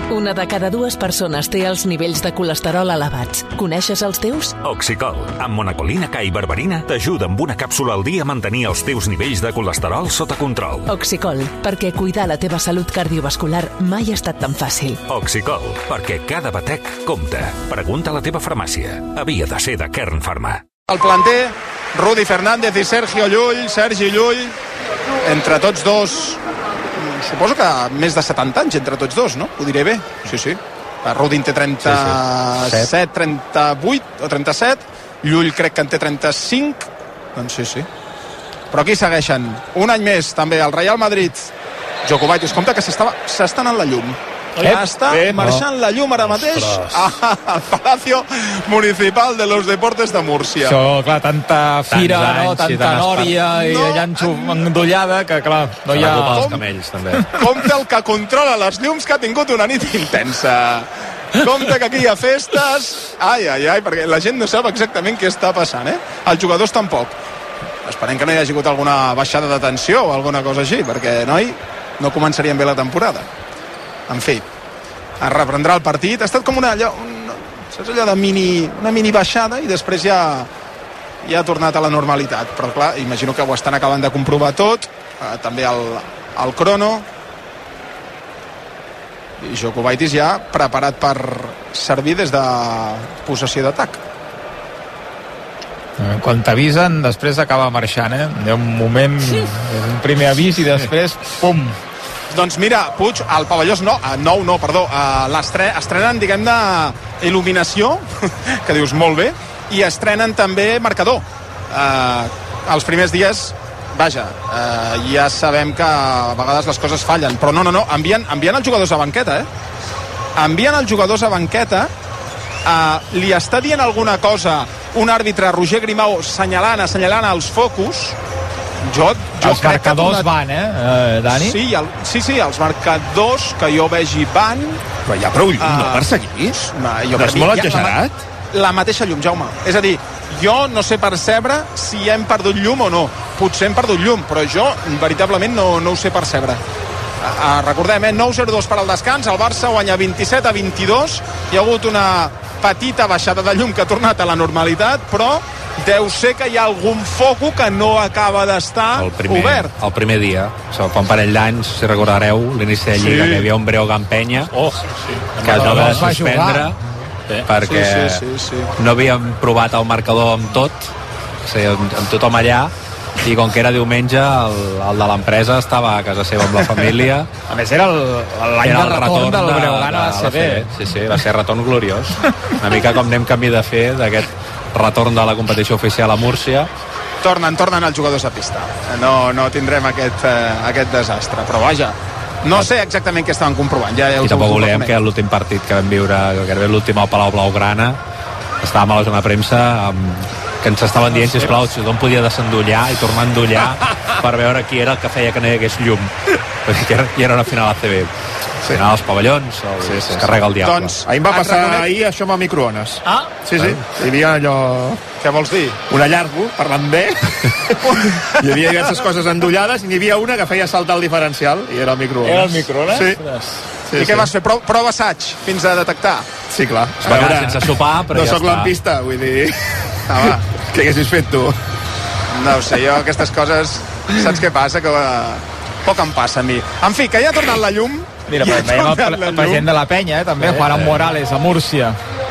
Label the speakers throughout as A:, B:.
A: Una de cada dues persones té els nivells de colesterol elevats. Coneixes els teus?
B: Oxicol, amb monacolina K i berberina, t'ajuda amb una càpsula al dia a mantenir els teus nivells de colesterol sota control.
A: Oxicol, perquè cuidar la teva salut cardiovascular mai ha estat tan fàcil.
B: Oxicol, perquè cada batec compta. Pregunta a la teva farmàcia. Havia de ser de Kern Pharma.
C: El planter, Rudi Fernández i Sergi Llull, entre tots dos, suposo que més de 70 anys entre tots dos, no? Ho diré bé? Sí. Rudi en té 37, 38 o 37, Llull crec que en té 35, doncs sí. Però aquí segueixen, un any més també el Real Madrid. Djokovic, compte que s'està anant la llum. Està marxant la llum ara mateix al Palacio Municipal de los Deportes de Múrcia.
D: Això, clar, tanta fira, no? Tanta nòria i llanço endollada que, clar, no hi ha...
E: els camells, també.
C: Compte el que controla les llums, que ha tingut una nit intensa. Compte que aquí hi ha festes. Ai, perquè la gent no sap exactament què està passant, Els jugadors tampoc. Esperem que no hi hagi hagut alguna baixada de tensió o alguna cosa així, perquè, no començarien bé la temporada. En fi, es reprendrà el partit. Ha estat com una mini baixada i després ja ha tornat a la normalitat. Però clar, imagino que ho estan acabant de comprovar tot, també el crono. I Djokovic ja preparat per servir des de possessió d'atac.
D: Quan t'avisen, després acaba marxant, Hi ha un moment, un primer avís i després, pum!
C: Doncs mira, Puig, al pavelló estrenen, diguem-ne, il·luminació, que dius molt bé, i estrenen també marcador. Els primers dies, ja sabem que a vegades les coses fallen, però no, envien els jugadors a banqueta, Envien els jugadors a banqueta, li està dient alguna cosa un àrbitre, Roger Grimau, assenyalant els focus.
D: Els marcadors van, Dani?
C: Sí, els marcadors que jo vegi van...
E: Però hi ha prou llum, no perseguís? No és molt exagerat?
C: La mateixa llum, Jaume. És a dir, jo no sé percebre si hem perdut llum o no. Potser hem perdut llum, però jo veritablement no ho sé percebre. Recordem, 9-0-2 per al descans, el Barça guanya 27-22, hi ha hagut una petita baixada de llum que ha tornat a la normalitat, però deu ser que hi ha algun foco que no acaba d'estar obert.
E: El primer dia, fa un parell d'anys, si recordareu, l'inici de Lliga, que hi havia un Breogán Penya, que es va haver de suspendre, perquè no havíem provat el marcador amb tot, amb tothom allà, i com que era diumenge, el de l'empresa estava a casa seva amb la família.
D: A més, era l'any de retorn del Breogán a l'ACB.
E: Sí, va ser retorn gloriós. Una mica com anem camí de fer d'aquest retorn de la competició oficial a Múrcia.
C: Tornen els jugadors a pista. No tindrem aquest desastre, però vaja, no sé exactament què estaven comprovant.
E: I tampoc volem que l'últim partit que vam viure, que era l'últim al Palau Blaugrana, estàvem a la zona de premsa que ens estaven dient, sisplau, si tothom podia desendollar i tornar a endollar per veure qui era el que feia que no hi hagués llum, perquè ja era una final ACB. Final als pavellons, es carrega el diable.
C: Doncs,
F: a mi em va passar ahir això amb el microones. Sí. Hi havia allò...
C: Què vols dir?
F: Un allargo, parlant bé. Hi havia diverses coses endollades i n'hi havia una que feia saltar el diferencial i era el microones.
D: Era el microones?
C: Sí. I què vas fer? Prova assaig fins a detectar?
F: Sí, clar.
E: Es va quedar sense sopar, però
F: no
E: ja
F: soc
E: està.
F: lampista, vull dir... Què haguessis fet tu?
C: No ho sé, jo aquestes coses, saps què passa? Que poc em passa a mi. En fi, que ja ha tornat la llum.
D: Mira, veiem el president de la penya, també, Juan Morales, a Múrcia,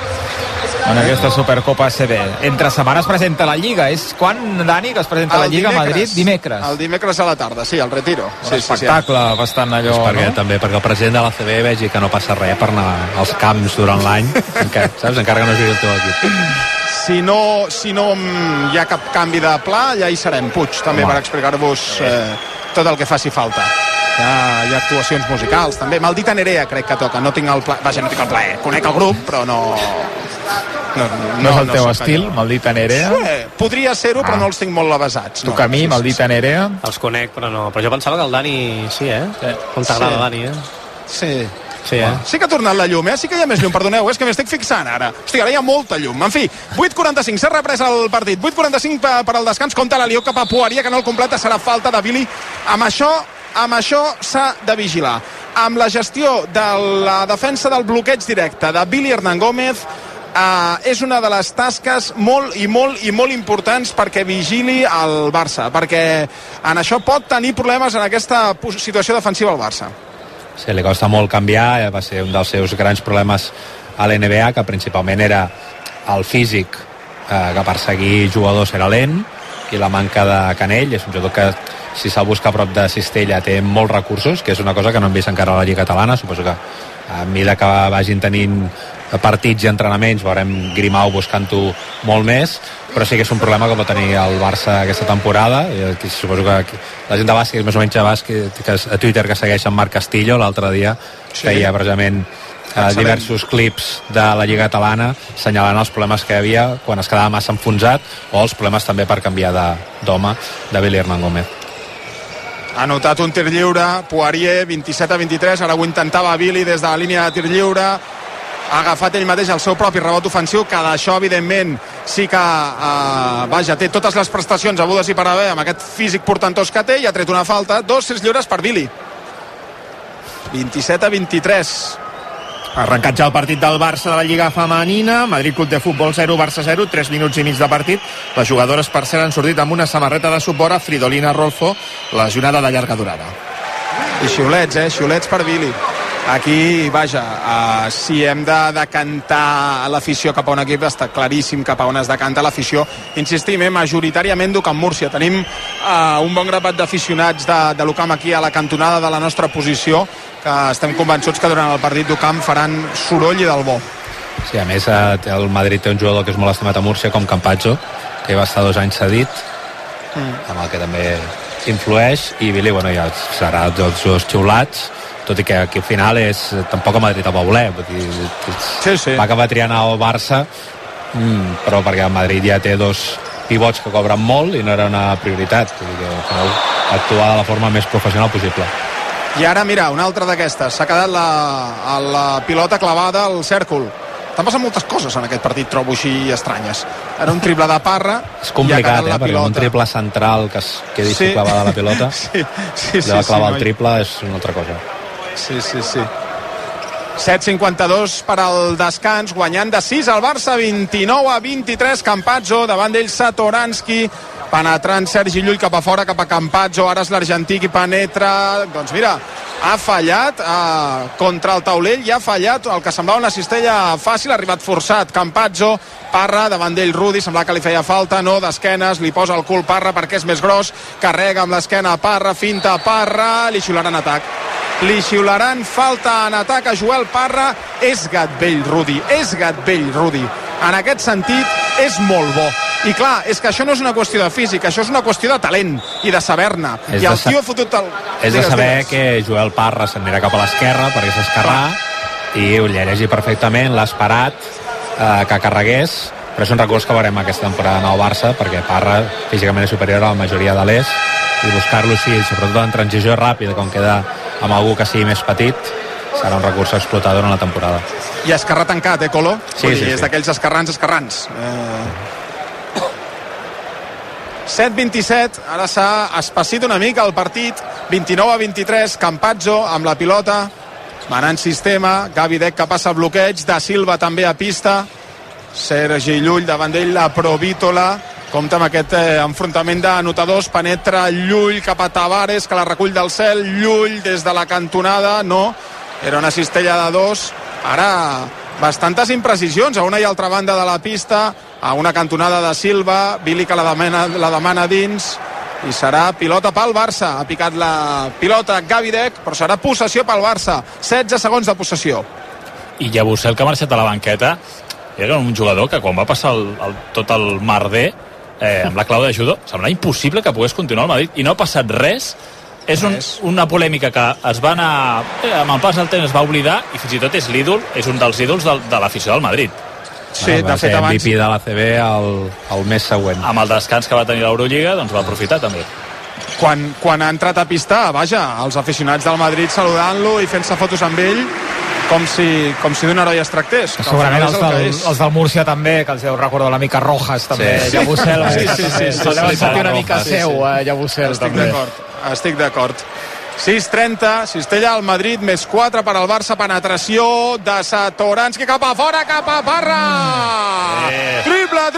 D: en aquesta Supercopa ACB. Entre setmana es presenta la Lliga. És quan, Dani, que es presenta la Lliga a Madrid? Dimecres.
C: El dimecres a la tarda, sí, el Retiro.
D: Un espectacle bastant allò,
E: També perquè el president de l'ACB vegi que no passa res per anar als camps durant l'any, saps? Encara que no jugui el teu equip.
C: Si no hi ha cap canvi de pla, ja hi serem, Puig, també, per explicar-vos tot el que faci falta. Hi ha actuacions musicals, també. Maldita Nerea crec que toca. No tinc el pla... Vaja, no tinc el plaer. Conec el grup, però no
D: és el teu estil, Maldita Nerea?
C: Podria ser-ho, però no els tinc molt avasats.
D: Tu a mi, Maldita Nerea?
G: Els conec, però no. Però jo pensava que el Dani... Sí, Com t'agrada, Dani,
C: Sí.
G: Sí,
C: sí que ha tornat la llum, Sí que hi ha més llum, perdoneu, és que m'estic fixant ara. Hosti, ara hi ha molta llum. En fi, 8:45, s'ha reprès el partit. 8:45 per al descans, compta l'Alió cap a Poirier, que no el completa, serà falta de Billy. Amb això s'ha de vigilar. amb la gestió de la defensa del bloqueig directe de Billy Hernán Gómez. És una de les tasques molt importants perquè vigili el Barça, perquè en això pot tenir problemes en aquesta situació defensiva al Barça.
E: Sí, li costa molt canviar, va ser un dels seus grans problemes a l'NBA, que principalment era el físic, que per seguir jugadors era lent, i la manca de canell. És un jugador que, si se'l busca a prop de Cistella, té molts recursos, que és una cosa que no hem vist encara a la Lliga Catalana. Suposo que a mesura que vagin tenint partits i entrenaments veurem Grimau buscant-ho molt més, però sí que és un problema que pot tenir el Barça aquesta temporada. I suposo que la gent de bàsquet, més o menys de bàsquet, que a Twitter, que segueix en Marc Castillo, l'altre dia feia precisament diversos clips de la Lliga Catalana assenyalant els problemes que hi havia quan es quedava massa enfonsat, o els problemes també per canviar d'home de Billy Hernán Gómez.
C: Ha anotat un tir lliure Poirier, 27-23, ara ho intentava Billy des de la línia de tir lliure, ha agafat ell mateix el seu propi rebot ofensiu, que d'això evidentment sí que té totes les prestacions agudes i per haver amb aquest físic portantós que té, i ha tret una falta. 2 tirs lliures per Billy. 27-23.
F: Ha arrencat ja el partit del Barça de la Lliga Femenina. Madrid Club de Futbol 0, Barça 0, 3 minuts i mig de partit. Les jugadores, per cert, han sortit amb una samarreta de suport a Fridolina Rolfo, lesionada de llarga durada.
C: I xiulets, xiulets per Billy. Aquí, si hem de decantar l'afició cap a un equip, està claríssim cap a on es decanta l'afició. Insistim, majoritàriament d'Ucamp Múrcia. Tenim un bon grapat d'aficionats de l'Ucamp aquí a la cantonada de la nostra posició, que estem convençuts que durant el partit d'Ucamp faran soroll i del bo.
E: Sí, a més, el Madrid té un jugador que és molt estimat a Múrcia, com Campazzo, que va estar 2 anys cedit, amb el que també influeix, i Billy, ja serà dels dos xiulats, tot i que aquí al final tampoc el Madrid el va voler, va acabar triant el Barça, però perquè el Madrid ja té 2 pivots que cobren molt i no era una prioritat, vull dir que al final actuar de la forma més professional possible.
C: I ara, mira, una altra d'aquestes, s'ha quedat la pilota clavada al cèrcol. Estan passant moltes coses en aquest partit, trobo així estranyes. Era un triple de Parra.
E: És complicat, perquè un triple central que es quedi clavada la pilota, de clavar el triple és una altra cosa.
C: Sí. 7:52 per al descans, guanyant de 6 al Barça, 29-23, Campazzo, davant d'ell Satoranski, penetrant Sergi Llull cap a fora, cap a Campazzo, ara és l'argentí qui penetra, doncs mira, ha fallat contra el taulell, i ha fallat el que semblava una cistella fàcil, ha arribat forçat Campazzo. Parra, davant d'ell Rudi, semblava que li feia falta, no, d'esquenes, li posa el cul Parra perquè és més gros, carrega amb l'esquena a Parra, finta Parra, li xiularan atac. Li xiularan falta en atac a Joel Parra. És gat vell Rudi, en aquest sentit és molt bo, i clar, és que això no és una qüestió de físic, això és una qüestió de talent i de saber-ne, i el tio ha fotut
E: és de saber que Joel Parra s'anirà cap a l'esquerra perquè s'esquerrà, i ho llegeix perfectament, l'ha esperat que carregués, però és un recurs que veurem aquesta temporada en el Barça, perquè Parra físicament és superior a la majoria de l'est, i buscar-lo així, sobretot en transició ràpida, com queda amb algú que sigui més petit, serà un recurs explotador en la temporada.
C: I esquerrà tancat, Colo?
E: Sí.
C: És d'aquells esquerrans. 7-27, ara s'ha espessit una mica el partit, 29-23, Campazzo amb la pilota, manant sistema, Gavi Deck que passa el bloqueig, Da Silva també a pista, Sergi Llull davant d'ell, la Provítola, compta amb aquest enfrontament d'anotadors, penetra Llull cap a Tavares, que la recull del cel, Llull des de la cantonada, no, era una cistella de 2, ara bastantes imprecisions a una i altra banda de la pista, a una cantonada de Silva, Billy que la demana dins, i serà pilota pel Barça. Ha picat la pilota Gavi Deck, però serà possessió pel Barça. 16 segons de possessió.
H: I Yabusel, que ha marxat a la banqueta, era un jugador que quan va passar tot el merder amb la clau de judo, semblava impossible que pogués continuar al Madrid, i no ha passat res. És una polèmica que es va anar, amb el pas del temps es va oblidar, i fins i tot és l'ídol, és un dels ídols de l'afició del Madrid.
C: Sí, de fet abans
E: MVP de l'ACB el mes següent.
H: Amb el descans que va tenir l'Eurolliga, doncs va aprofitar també.
C: Quan ha entrat a pista, els aficionats del Madrid saludant-lo i fent-se fotos amb ell com si d'un heroi es tractés.
D: Segurament els del Múrcia també, que els deu recordar una mica Rojas també, Yabusel.
C: Sí.
D: Se'l deuen sentir una mica seu, Yabusel també.
C: Estic d'acord. 6:30, cistella al Madrid, més 4 per al Barça, penetració de Satoranski cap a fora, cap a Parra! Triple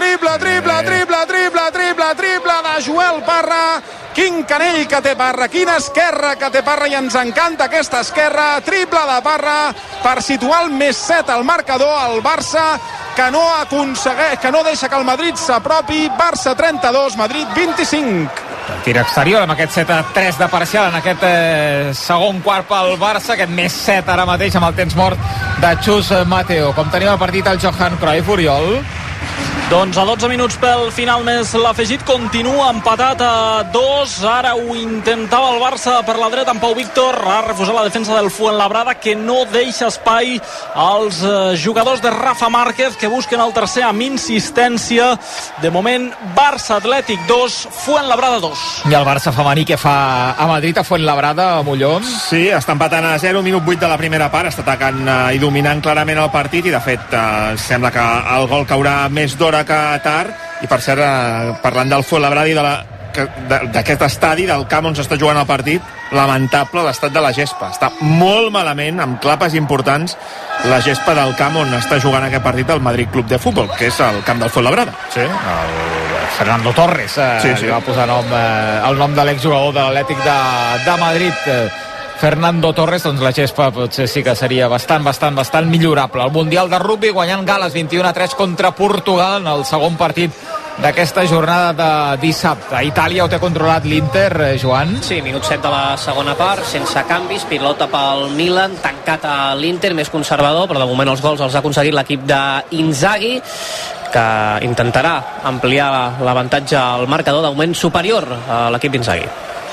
C: de Joel Parra. Quin canell que té Parra, quina esquerra que té Parra, i ens encanta aquesta esquerra. Triple de Parra per situar el més 7 al marcador. El Barça que no aconsegueix, que no deixa que el Madrid s'apropi. Barça 32, Madrid 25.
D: El tir exterior amb aquest 7-3 de parcial en aquest segon quart pel Barça, aquest més 7 ara mateix amb el temps mort de Chus Mateo. Com tenim el partit al Johan Cruyff, Oriol?
I: Doncs a 12 minuts pel final més l'afegit, continua empatat a 2. Ara ho intentava el Barça per la dreta amb Pau Víctor, ha refusat la defensa del Fuenlabrada, que no deixa espai als jugadors de Rafa Márquez, que busquen el tercer amb insistència. De moment, Barça Atlètic 2, Fuenlabrada 2.
D: I el Barça femení que fa a Madrid, a Fuenlabrada, a Molló?
F: Sí, està empatant a 0, minut 8 de la primera part, està atacant i dominant clarament el partit, i de fet sembla que el gol caurà més d'hora que tard. I per cert, parlant del Fuenlabrada i d'aquest estadi, del camp on s'està jugant el partit, lamentable l'estat de la gespa, està molt malament, amb clapes importants, la gespa del camp on està jugant aquest partit el Madrid Club de Futbol, que és el camp del Fuenlabrada.
D: Sí, el Fernando Torres sí. Va posar el nom de l'exjugador de l'Atlètic de Madrid, Fernando Torres. Doncs la gespa potser sí que seria bastant millorable. El Mundial de Rugby guanyant Gal·les 21-3 contra Portugal en el segon partit d'aquesta jornada de dissabte. A Itàlia ho té controlat l'Inter, Joan?
G: Sí, minut 7 de la segona part, sense canvis, pilota pel Milan, tancat a l'Inter, més conservador, però de moment els gols els ha aconseguit l'equip d'Inzaghi, que intentarà ampliar l'avantatge al marcador, de moment superior a l'equip d'Inzaghi.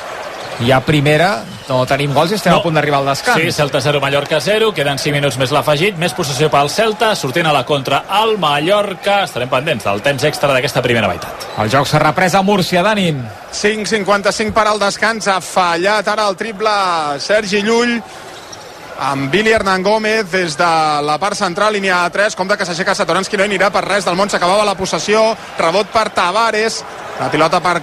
D: I a primera no tenim gols i estem a punt d'arribar al descans.
H: Sí, Celta 0, Mallorca 0, queden 5 minuts més l'afegit, més possessió pel Celta, sortint a la contra al Mallorca. Estarem pendents del temps extra d'aquesta primera meitat.
D: El joc s'ha reprès a Múrcia, Dani.
C: 5:55 per al descans, ha fallat ara el triple Sergi Llull, amb Billy Hernán Gómez des de la part central, línia 3, compte que s'aixeca Satoranski, no hi anirà per res del món, s'acabava la possessió, rebot per Tavares, la pilota per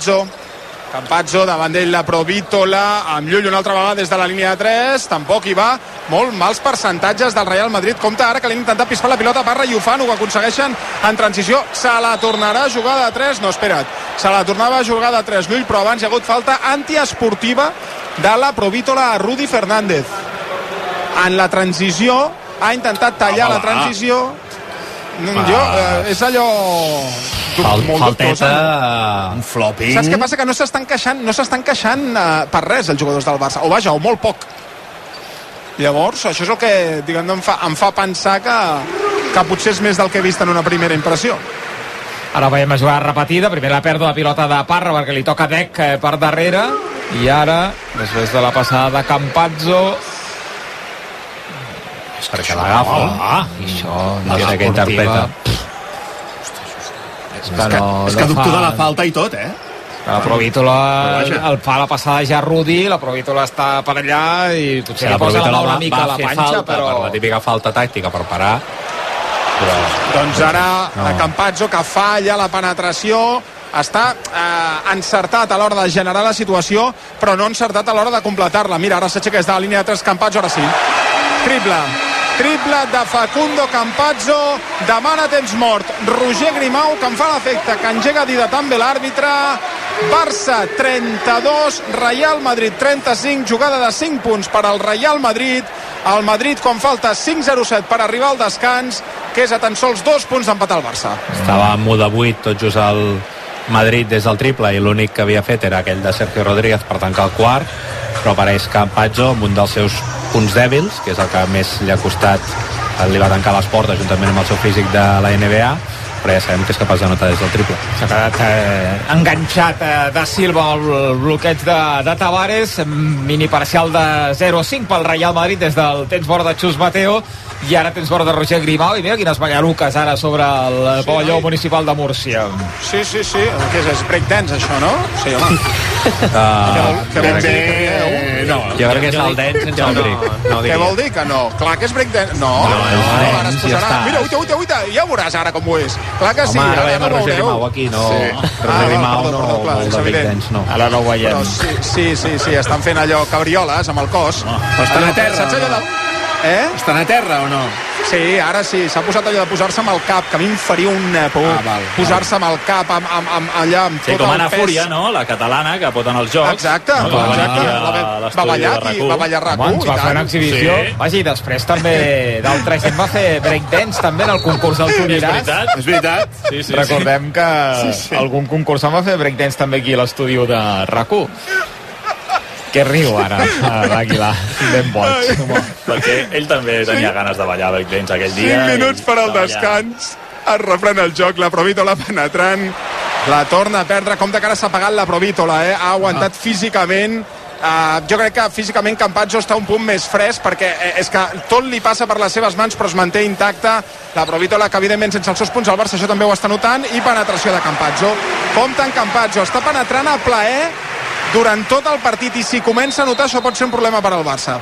C: Campazzo, davant d'ell la Provítola, amb Llull una altra vegada des de la línia de 3, tampoc hi va, molt mals percentatges del Real Madrid. Compte ara que li han intentat pispar la pilota a Parra i ho fan, ho aconsegueixen en transició, se la tornarà a jugar de 3, no, espera't, se la tornava a jugar de 3 Llull, però abans hi ha hagut falta antiesportiva de la Provítola a Rudy Fernández. En la transició ha intentat tallar la transició. És allò molt
F: falteta, un flopping.
C: Saps què passa? Que no s'estan queixant per res els jugadors del Barça, o molt poc. Llavors això és el que, diguem, em fa pensar que potser és més del que he vist en una primera impressió.
D: Ara veiem la jugada repetida, primer la pèrdua de pilota de Parra perquè li toca Dec per darrere, i ara després de la passada de Campazzo
E: és perquè l'agafa
D: i això
E: no sé què interpreta.
F: És que dubto de la falta i tot,
D: La Provítola el fa la passada ja Rudy, la Provítola està per allà i potser li posa la mà una mica a la panxa, però...
E: per la típica falta tàctica per parar.
C: Doncs ara Campazzo, que falla la penetració, està encertat a l'hora de generar la situació, però no encertat a l'hora de completar-la. Mira, ara s'aixeca des de la línia de 3 Campazzo, ara sí. Triple de Facundo Campazzo, demana temps mort Roger Grimau, que em fa l'efecte que engega a dir de també l'àrbitre. Barça 32, Real Madrid 35, jugada de 5 punts per al Real Madrid. El Madrid quan falta 5:07 per arribar al descans, que és a tan sols 2 punts d'empatar el Barça.
E: Estava en muda 8 tot just al Madrid des del triple, i l'únic que havia fet era aquell de Sergio Rodríguez per tancar el quart, però apareix Campazzo amb un dels seus punts dèbils, que és el que més li ha costat, li va tancar les portes juntament amb el seu físic de la NBA, però ja sabem que és capaç de notar des del triple.
D: S'ha quedat enganxat de Silva al bloqueig de Tavares, mini parcial de 0-5 pel Real Madrid des del temps mort de Chus Mateo, i ara temps mort de Roger Grimau, i mira quines ballaruques ara sobre el pavelló municipal de Múrcia.
C: Sí, què és breakdance això, no? Sí, home.
F: no.
E: Jo crec que és el dance sense el bric.
C: Què vol dir que no? Clar que és breakdance. No, ara es posarà. Mira, uita, ja veuràs ara com ho és. Clar que sí.
E: Home, ara veiem el Roger Grimau aquí, no. Roger Grimau no, el de breakdance, no.
D: Ara no ho veiem.
C: Sí, estan fent allò cabrioles amb el cos.
F: Però estan a terra, no? Estan a terra o no?
C: Sí, ara sí, s'ha posat allò de posar-se amb el cap, que a mi em faria un por. Posar-se amb el cap, allà, amb tot el pes.
H: Sí, com Anna Fúria, no?, la catalana, que pot anar als Jocs.
C: Exacte, va ballar RAC1.
D: Ens va fer una exhibició. Vagi, després també d'altra gent va fer breakdance també en el concurs del Tuniràs.
F: És veritat.
D: Recordem que algun concursant va fer breakdance també aquí a l'estudi de RAC1. Que riu ara, l'Àguila, ben boig.
H: Perquè ell també tenia ganes de ballar breakdance aquell dia.
C: 5 minuts per al descans, es reprèn el joc, la Provítola penetrant, la torna a perdre, com de cara s'ha pagat la Provítola, ha aguantat físicament. Jo crec que físicament Campazzo està un punt més fresc, perquè és que tot li passa per les seves mans, però es manté intacta. La Provítola, que evidentment sense els seus punts al Barça això també ho està notant, i penetració de Campazzo. Compte en Campazzo, està penetrant a plaer durant tot el partit, i si comença a notar això pot ser un problema per al Barça.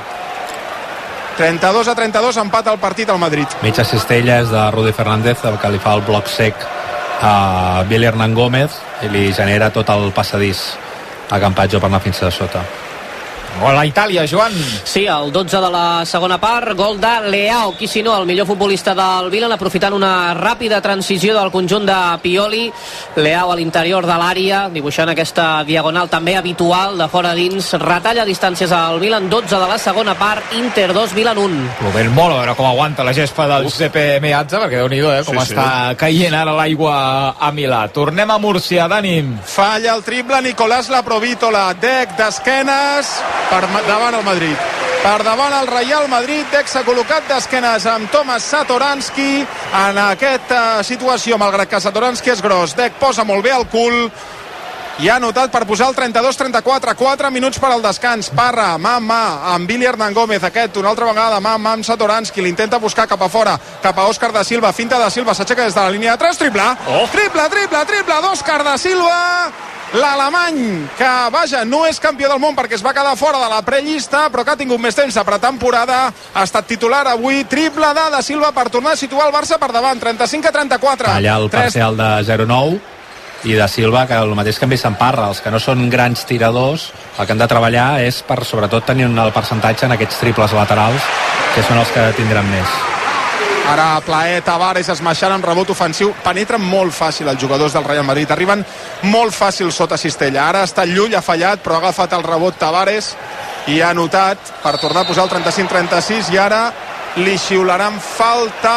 C: 32-32, empat al partit al Madrid.
E: Mitja cistella és de Rudi Fernández, el que li fa el bloc sec a Billy Hernán Gómez i li genera tot el passadís a Campazzo per anar fins a sota.
D: Gol a Itàlia, Joan.
G: Sí, el 12 de la segona part, gol de Leao, qui si no, el millor futbolista del Milan, aprofitant una ràpida transició del conjunt de Pioli. Leao a l'interior de l'àrea, dibuixant aquesta diagonal també habitual de fora dins, retalla distàncies al Milan. 12 de la segona part, Inter 2, Milan 1.
D: Plovent molt, a veure com aguanta la gespa del Giuseppe Meazza, perquè déu-n'hi-do, com està caient ara l'aigua a Milà. Tornem a Múrcia, Dani.
C: Falla el triple Nicolás La Provítola, Dec d'esquenes per davant el Madrid. Per davant el Real Madrid, Dec s'ha col·locat d'esquenes amb Tomas Satoranski en aquesta situació, malgrat que Satoranski és gros. Dec posa molt bé el cul i ha anotat per posar el 32-34, 4 minuts per al descans. Parra, mà amb Billy Hernán Gómez, aquest una altra vegada, mà amb Satoranski, l'intenta buscar cap a fora, cap a Òscar da Silva, finta da Silva, s'aixeca des de la línia de 3, triple d'Òscar da Silva, l'alemany, que vaja, no és campió del món perquè es va quedar fora de la prellista, però que ha tingut més temps de pretemporada, ha estat titular avui, triple de da Silva per tornar a situar el Barça per davant, 35-34.
E: Allà el parcial de 0-9, i da Silva, que el mateix que en Vicent Parra, els que no són grans tiradors, el que han de treballar és per sobretot tenir el percentatge en aquests triples laterals, que són els que tindran més.
C: Ara Plaer, Tavares esmaixant amb rebot ofensiu, penetren molt fàcil els jugadors del Real Madrid, arriben molt fàcil sota cistella. Ara està Llull, ha fallat, però ha agafat el rebot Tavares i ha anotat per tornar a posar el 35-36, i ara li xiularan falta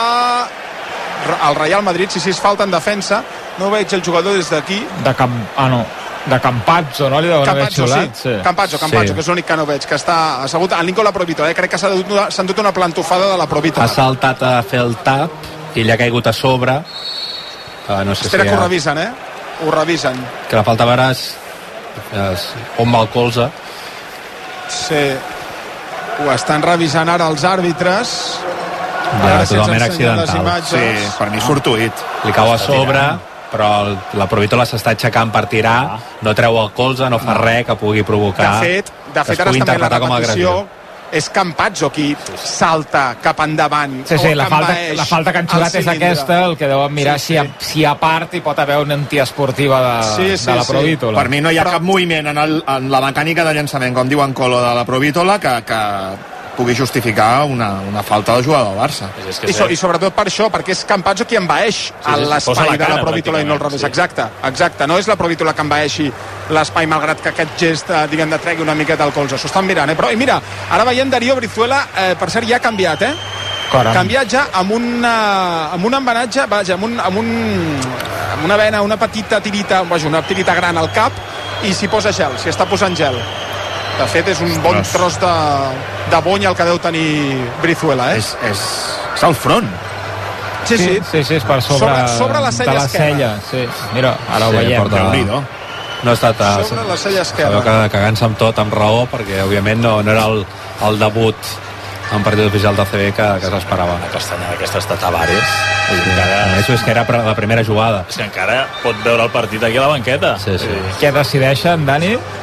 C: al Real Madrid. Sí, és falta en defensa. No veig el jugador des d'aquí.
D: De Campazzo, no?
C: Campazzo, sí. Campazzo, que és l'únic que no veig, que està assegut en Nicola Provítola. Crec que s'ha endut una plantofada de la Provítola.
E: Ha saltat a fer el tap i li ha caigut a sobre. No sé.
C: Espera que ho revisen, Ho revisen.
E: Que la falta veure és on va el colze.
C: Sí. Ho estan revisant ara els àrbitres.
E: Totalment accidental.
F: Sí, per mi fortuït.
E: Li cau a sobre, però la Provítola s'està aixecant per tirar, no treu el colze, no fa res que pugui provocar
C: de fet ara també la repetició és Campazzo qui salta cap endavant.
D: Sí, la falta que han xulat és aquesta, el que deuen mirar si a part hi pot haver una antiesportiva de la Provítola.
F: Per mi no hi ha cap moviment en la mecànica de llançament, com diu en Colo, de la Provítola, que pugui justificar una falta de jugador del Barça.
C: I sobretot per això, perquè és Campazzo qui envaeix l'espai de la Provítola i no al revés. Exacte, no és la Provítola que envaeixi l'espai, malgrat que aquest gest, diguem, de tregui una miqueta al colze. S'ho estan mirant, Però mira, ara veiem Darío Brizuela, per cert, ja ha canviat, canviat ja amb un embenatge, vaja, amb una vena, una petita tirita, una tirita gran al cap, i s'hi posa gel, s'hi està posant gel. De fet, és un bon tros de bony el que deu tenir Brizuela,
F: És al front.
C: Sí,
D: és per sobre
C: la cella esquerra.
D: Sí. Mira, ara ho veiem.
E: No ha estat
C: sobre la cella esquerra.
E: Cagant-se amb tot, amb raó, perquè òbviament no era el debut en partit oficial del CB que s'esperava.
H: La castanyada aquesta de Tavares.
E: Això és que era la primera jugada.
H: És que encara pot veure el partit aquí a la banqueta.
E: Sí.
D: Què decideixen, Dani?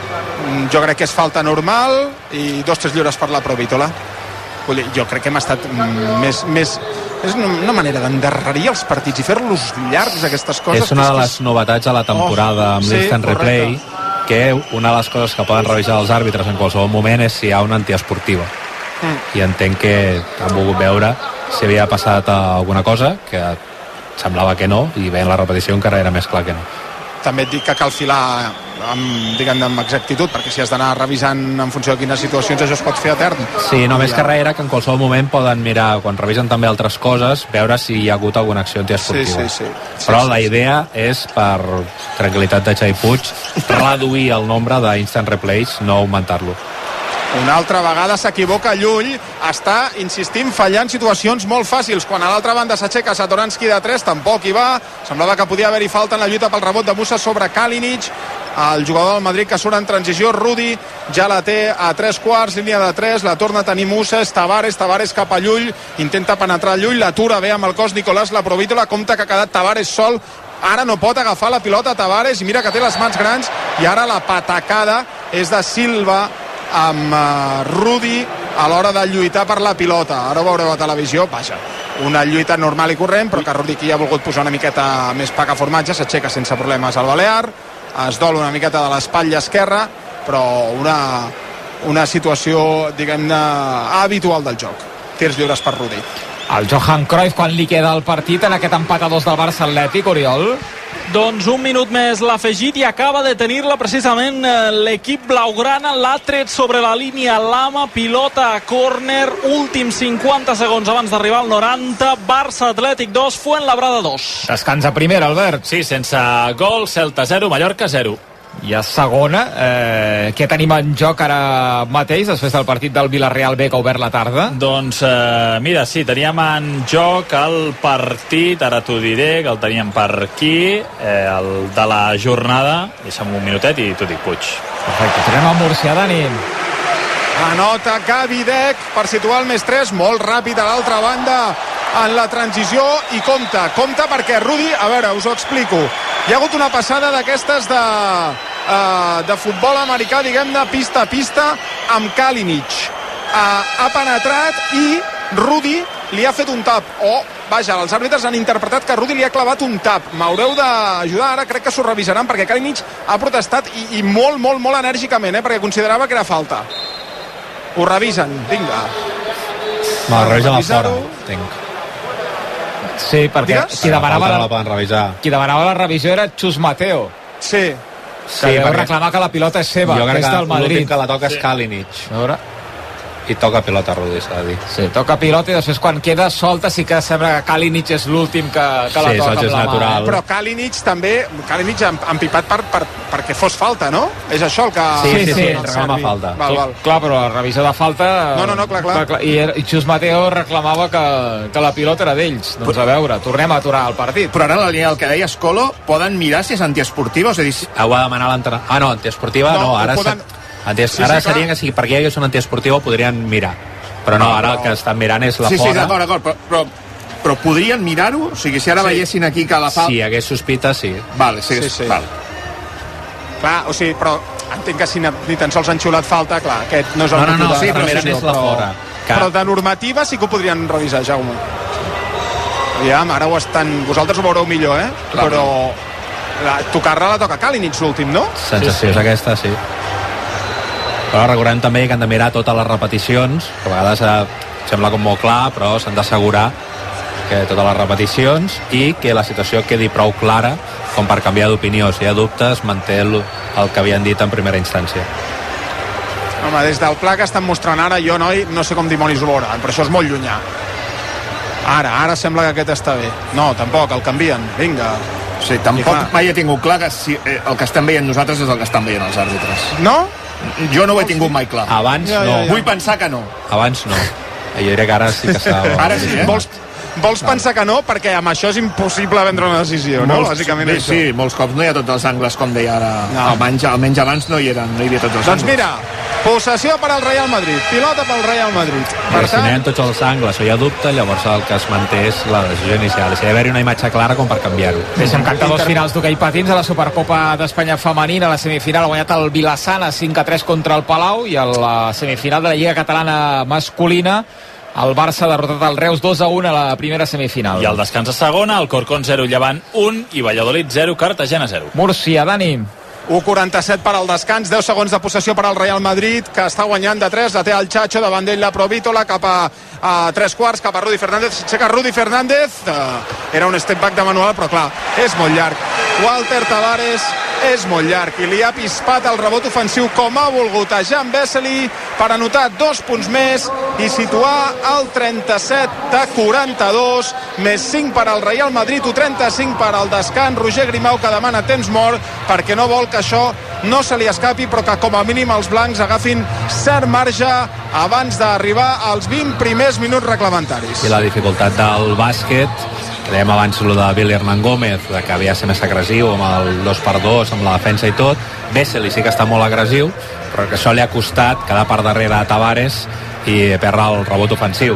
C: jo crec que és falta normal i 2-3 lliures per la Provítola. Jo crec que hem estat més és una manera d'endarrerir els partits i fer-los llargs, aquestes coses.
E: És una de les novetats de la temporada amb l'Instant Replay, que una de les coses que poden revisar els àrbitres en qualsevol moment és si hi ha una antiesportiva. I entenc que han volgut veure si havia passat alguna cosa, que semblava que no, i veient la repetició encara era més clar que no.
C: També et dic que cal filar amb exactitud, perquè si has d'anar revisant en funció de quines situacions això es pot fer etern.
E: Sí, només que res era que en qualsevol moment poden mirar, quan revisen també altres coses, veure si hi ha hagut alguna acció antiesportiva. Però la idea és, per tranquil·litat de Xavi Puig, reduir el nombre d'instant replays, no augmentar-lo.
C: Una altra vegada s'equivoca Llull, està insistint fallant situacions molt fàcils, quan a l'altra banda s'aixeca Satoranski de 3, tampoc hi va, semblava que podia haver-hi falta en la lluita pel rebot de Musa sobre Kalinic, el jugador del Madrid que surt en transició. Rudi ja la té a 3/4, línia de 3, la torna a tenir Musa, és Tavares cap a Llull, intenta penetrar Llull, l'atura bé amb el cos Nicolás la Provítola, compte que ha quedat Tavares sol, ara no pot agafar la pilota Tavares, i mira que té les mans grans, i ara la patacada és de Silva amb Rudi a l'hora de lluitar per la pilota. Ara ho veureu a televisió, vaja, una lluita normal i corrent, però que Rudi aquí ha volgut posar una miqueta més pa que formatge, s'aixeca sense problemes al Balear, es dol una miqueta de l'espatlla esquerra, però una situació, diguem-ne, habitual del joc. Tirs lliures per Rudi.
D: El Johan Cruyff, quan li queda el partit en aquest empat a 2 del Barça Atlètic, Oriol?
I: Doncs un minut més l'ha afegit i acaba de tenir-la precisament l'equip blaugrana, l'ha tret sobre la línia Lama, pilota a córner, últims 50 segons abans d'arribar al 90, Barça Atlètic 2, Fuenlabrada 2.
D: Descansa primera, Albert.
H: Sí, sense gol, Celta 0, Mallorca 0.
D: I a segona, què tenim en joc ara mateix, després del partit del Villarreal B que ha obert la tarda?
H: Doncs, mira, sí, teníem en joc el partit, ara t'ho diré, que el teníem per aquí, el de la jornada. Deixa'm un minutet i t'ho dic, Puig.
D: Perfecte, tornem a Múrcia, Dani.
C: Anota Gavidec per situar el +3, molt ràpid a l'altra banda en la transició, i compte perquè Rudi, a veure, us ho explico, hi ha hagut una passada d'aquestes de futbol americà, diguem-ne, pista a pista amb Kalinic, ha penetrat i Rudi li ha fet un tap, vaja, els àrbitres han interpretat que Rudi li ha clavat un tap. M'haureu d'ajudar, ara crec que s'ho revisaran, perquè Kalinic ha protestat i molt, molt, molt enèrgicament, perquè considerava que era falta. Ho revisen, vinga.
E: No, revisa la fora, entenc.
D: Sí, perquè qui demanava la revisió era Chus Mateo.
C: Sí.
D: Que deu reclamar que la pilota és seva, que és del Madrid.
E: L'últim que la toca és Kalinic.
D: A veure...
E: I toca pilota Rudi, s'ha de dir.
D: Sí, toca pilota i després quan queda solta sí que sembla que Kalinic és l'últim que la toca amb la mà.
C: Però Kalinic ha empipat perquè fos falta, no? És això el que...
E: Sí, reclama falta.
C: Val.
D: Clar, però la revisió de falta...
C: No, clar.
D: I Chus Mateo reclamava que la pilota era d'ells. Doncs a veure, tornem a aturar el partit.
F: Però ara la línia del que deia Escolo, poden mirar si és antiesportiva, és a dir...
E: Ho ha de demanar l'entrenador. Ah, no, antiesportiva no, ara... Ara seria que si perquè hi hagués una antiesportiva ho podrien mirar, però no, ara el que estan mirant és la fora.
F: Sí, d'acord, però podrien mirar-ho? O sigui, si ara veiessin aquí que la falta...
E: Si hi hagués sospita, sí.
F: Vale, sí. Vale.
C: Clar, o sigui, però entenc que si ni tan sols han xiulat falta, clar, aquest no és el motiu de...
E: Sí, però és la fora.
C: Però de normativa sí que ho podrien revisar, Jaume. Aviam, ara ho estan... Vosaltres ho veureu millor,
F: Clar,
C: però tocar-la la toca Kalinic l'últim, no?
E: Sensació és aquesta, sí. Però recordem també que han de mirar totes les repeticions, que a vegades sembla com molt clar, però s'han d'assegurar que totes les repeticions i que la situació quedi prou clara com per canviar d'opinió. Si hi ha dubtes, manté el que havien dit en primera instància.
C: Home, des del pla que estan mostrant ara, jo, noi, no sé com dimonis ho veuran, però això és molt llunyà. Ara sembla que aquest està bé. No, tampoc, el canvien, vinga.
F: Sí, tampoc mai he tingut clar que el que estem veient nosaltres és el que estan veient els àrbitres.
C: No?
F: Jo no ho he tingut mai clar.
E: Abans no.
F: Vull pensar que no.
E: Abans no. Jo diria que ara sí que estava...
F: Ara sí,
C: vols pensar que no, perquè amb això és impossible prendre una decisió, no? Bàsicament això.
F: Sí, molts cops no hi ha tots els angles, com deia ara. No. Almenys abans no hi havia tots els angles.
C: Doncs mira, possessió per al Real Madrid, pilota pel Real Madrid.
E: Si no hi ha tots els angles o hi ha dubte, llavors el que es manté és la decisió inicial. Si hi ha d'haver una imatge clara com per canviar-ho.
D: Deixa'm cantar dos finals d'hoquei patins a la Supercopa d'Espanya femenina. La semifinal ha guanyat el Vilassana 5-3 contra el Palau, i a la semifinal de la Lliga Catalana masculina el Barça ha derrotat el Reus 2-1 a la primera semifinal.
H: I al descans a segona, el Corcón 0, Llevant 1 i Valladolid 0, Cartagena 0.
D: Múrcia, Dani.
C: 1:47 per al descans, 10 segons de possessió per al Real Madrid, que està guanyant de 3, la té el Chacho, davant d'ell la Provítola, cap a 3/4, cap a Rudi Fernández, aixeca Rudi Fernández, era un step back de manual, però clar, és molt llarg. Walter Tavares és molt llarg i li ha pispat el rebot ofensiu com ha volgut a Jan Vesely per anotar 2 punts més i situar el 37-42, més 5 per al Real Madrid, 35 per al descans. Roger Grimau, que demana temps mort perquè no vol que això no se li escapi, però que com a mínim els blancs agafin cert marge abans d'arribar als 20 primers minuts reglamentaris.
E: I la dificultat del bàsquet, que dèiem abans el de Billy Hernán Gómez, que havia de ser més agressiu amb el 2x2, amb la defensa i tot. Vesely sí que està molt agressiu, però que això li ha costat quedar per darrere a Tavares i perdre el rebot ofensiu.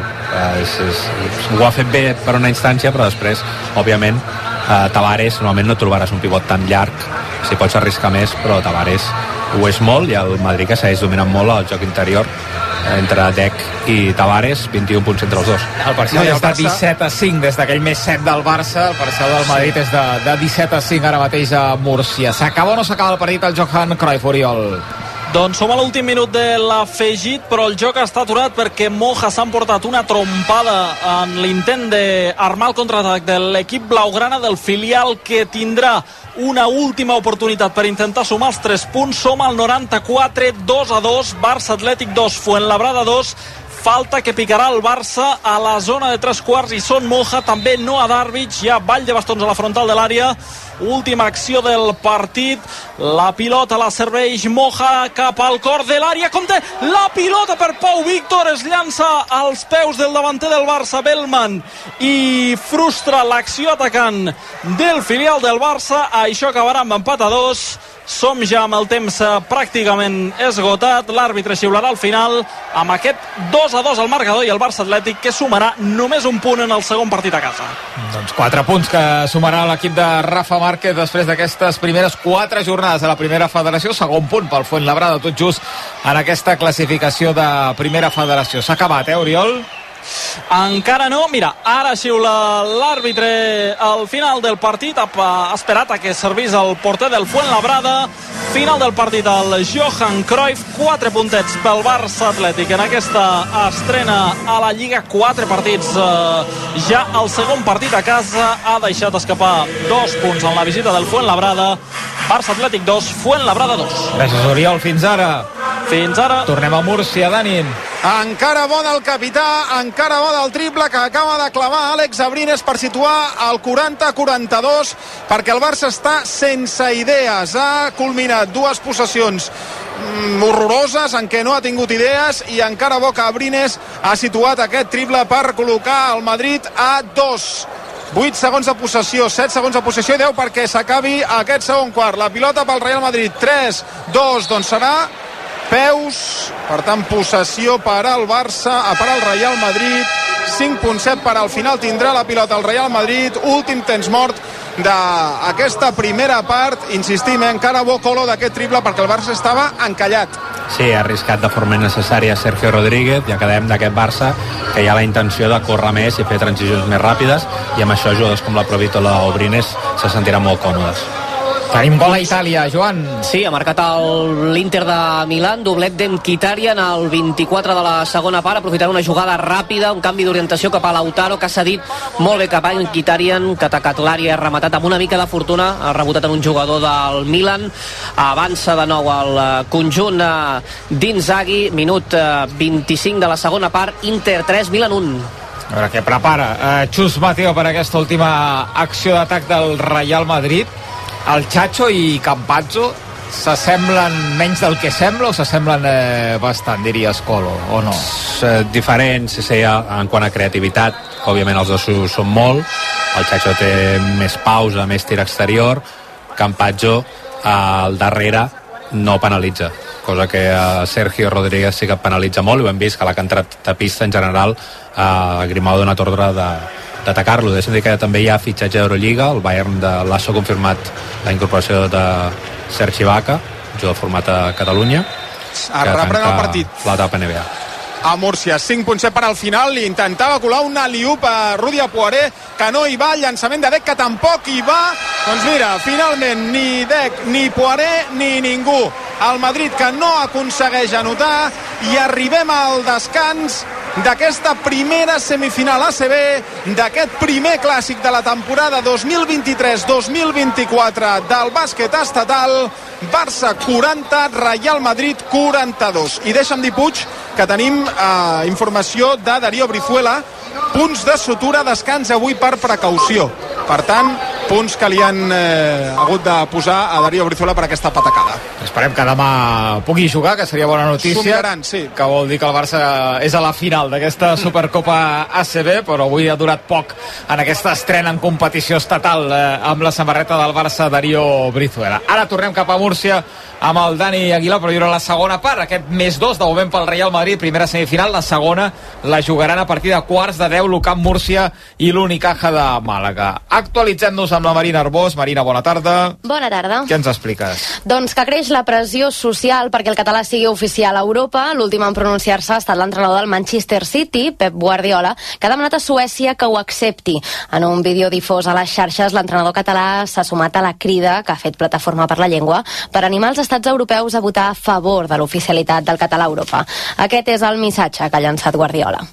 E: Ho ha fet bé per una instància, però després, òbviament, Tavares normalment no trobaràs un pivot tan llarg, si pots arriscar més, però Tavares ho és molt, i el Madrid que segueix dominant molt el joc interior entre Dec i Tavares, 21 punts entre els dos.
D: El parcial és de 17-5 des d'aquell més 7 del Barça. El parcial del Madrid és de 17-5 ara mateix a Múrcia. S'acaba o no s'acaba el partit al Johan Cruyff, Oriol?
I: Doncs som a l'últim minut de l'afegit, però el joc està aturat perquè Moja s'ha emportat una trompada en l'intent d'armar el contraatac de l'equip blaugrana, del filial, que tindrà una última oportunitat per intentar sumar els 3 punts. Som al 94, 2-2, Barça Atlètic 2, Fuenlabrada 2. Falta que picarà el Barça a la zona de 3/4 i Son Moja, també Noah Darvic, hi ha ball de bastons a la frontal de l'àrea. Última acció del partit, la pilota la serveix Moja cap al cor de l'àrea, compte la pilota per Pau Víctor, es llança als peus del davanter del Barça, Bellman, i frustra l'acció atacant del filial del Barça. Això acabarà amb empat a 2. Som ja amb el temps pràcticament esgotat. L'àrbitre xiularà al final amb aquest 2-2 al marcador, i el Barça Atlètic, que sumarà només un punt en el segon partit a casa.
D: Doncs 4 punts que sumarà l'equip de Rafa Márquez després d'aquestes primeres 4 jornades a la primera federació. Segon punt pel Fuenlabrada, tot just en aquesta classificació de primera federació. S'ha acabat, Oriol?
I: Encara no, mira, ara xiula l'àrbitre al final del partit, ha esperat a que servís el porter del Fuenlabrada. Final del partit al Johan Cruyff, 4 puntets pel Barça Atlètic en aquesta estrena a la Lliga, 4 partits ja al segon partit a casa. Ha deixat escapar 2 punts en la visita del Fuenlabrada. Barça Atlètic 2, Fuenlabrada 2.
D: Gràcies, Oriol, fins ara.
I: Fins ara.
D: Tornem a Múrcia, Dani.
C: Encara bo del capità, encara bo del triple que acaba de clavar Àlex Abrines per situar el 40-42, perquè el Barça està sense idees. Ha culminat 2 possessions horroroses en què no ha tingut idees, i encara bo que Abrines ha situat aquest triple per col·locar el Madrid a 2. 8 segons de possessió, 7 segons de possessió i 10 perquè s'acabi aquest segon quart. La pilota pel Real Madrid, 3-2, doncs serà peus, per tant possessió per al Barça, per al Real Madrid. 5.7 per al final tindrà la pilota el Real Madrid. Últim temps mort d'aquesta primera part. Insistim, encara bo Colo d'aquest triple perquè el Barça estava encallat.
E: Sí, ha arriscat de forma innecessària Sergio Rodríguez. Ja quedem d'aquest Barça que hi ha la intenció de córrer més i fer transicions més ràpides, i amb això jugadors com la Provítola o Brines se sentiran molt còmodes.
D: Tenim gol a Itàlia, Joan.
G: Sí, ha marcat l'Inter de Milán, doblet d'Mkhitaryan al 24 de la segona part, aprofitant una jugada ràpida, un canvi d'orientació cap a Lautaro, que ha cedit molt bé cap a Mkhitaryan, que ha atacat l'àrea, ha rematat amb una mica de fortuna, ha rebotat en un jugador del Milan. Avança de nou el conjunt d'Inzaghi, minut 25 de la segona part, Inter 3, Milan 1.
D: A veure què prepara Chus Mateo per aquesta última acció d'atac del Real Madrid. El Chacho i Campazzo s'assemblen menys del que sembla o s'assemblen bastant, diries, Colo, o no?
E: Diferents, sí, en quant a creativitat, òbviament els dos són molt. El Chacho té més pausa, més tir exterior. Campazzo al darrere no penalitza, cosa que Sergio Rodríguez sí que penalitza molt, i ho hem vist que l'ha entrat de pista en general. Grimau ha donat ordre d'atacar-lo. Deixa'm dir que també hi ha fitxatge d'Eurolliga. El Bayern de Lasso ha confirmat la incorporació de Sergi Ibaka, jugador format a Catalunya,
C: que reprèn el partit
E: l'etapa NBA
C: a Múrcia. 5.7 per al final, i intentava colar un alley-oop a Rudy Poiré, que no hi va. Llançament de Dec, que tampoc hi va. Doncs mira, finalment ni Dec, ni Poiré, ni ningú. El Madrid que no aconsegueix anotar, i arribem al descans d'aquesta primera semifinal ACB, d'aquest primer clàssic de la temporada 2023-2024 del bàsquet estatal. Barça 40, Real Madrid 42. I deixa'm dir, Puig, que tenim informació de Darío Brizuela. Punts de sutura, descans avui per precaució. Per tant, punts que li han hagut de posar a Darío Brizuela per aquesta patacada.
D: Esperem que demà pugui jugar, que seria bona notícia.
C: Somiaran, sí.
D: Que vol dir que el Barça és a la final d'aquesta Supercopa ACB, però avui ha durat poc en aquesta estrena en competició estatal amb la samarreta del Barça, Darío Brizuela. Ara tornem cap a Múrcia amb el Dani Aguilar, però hi haurà la segona part, aquest +2 de moment pel Real Madrid, primera semifinal. La segona la jugaran a partir de quarts de 10 l'UCAM Múrcia i l'Unicaja de Màlaga. Actualitzem-nos amb la Marina Arbós. Marina, bona tarda.
J: Bona tarda.
D: Què ens expliques?
J: Doncs que creix la pressió social perquè el català sigui oficial a Europa. L'últim en pronunciar-se ha estat l'entrenador del Manchester City, Pep Guardiola, que ha demanat a Suècia que ho accepti. En un vídeo difós a les xarxes, l'entrenador català s'ha sumat a la crida que ha fet Plataforma per la Llengua per animar els estats europeus a votar a favor de l'oficialitat del català a Europa. Aquest és el missatge que ha llançat Guardiola.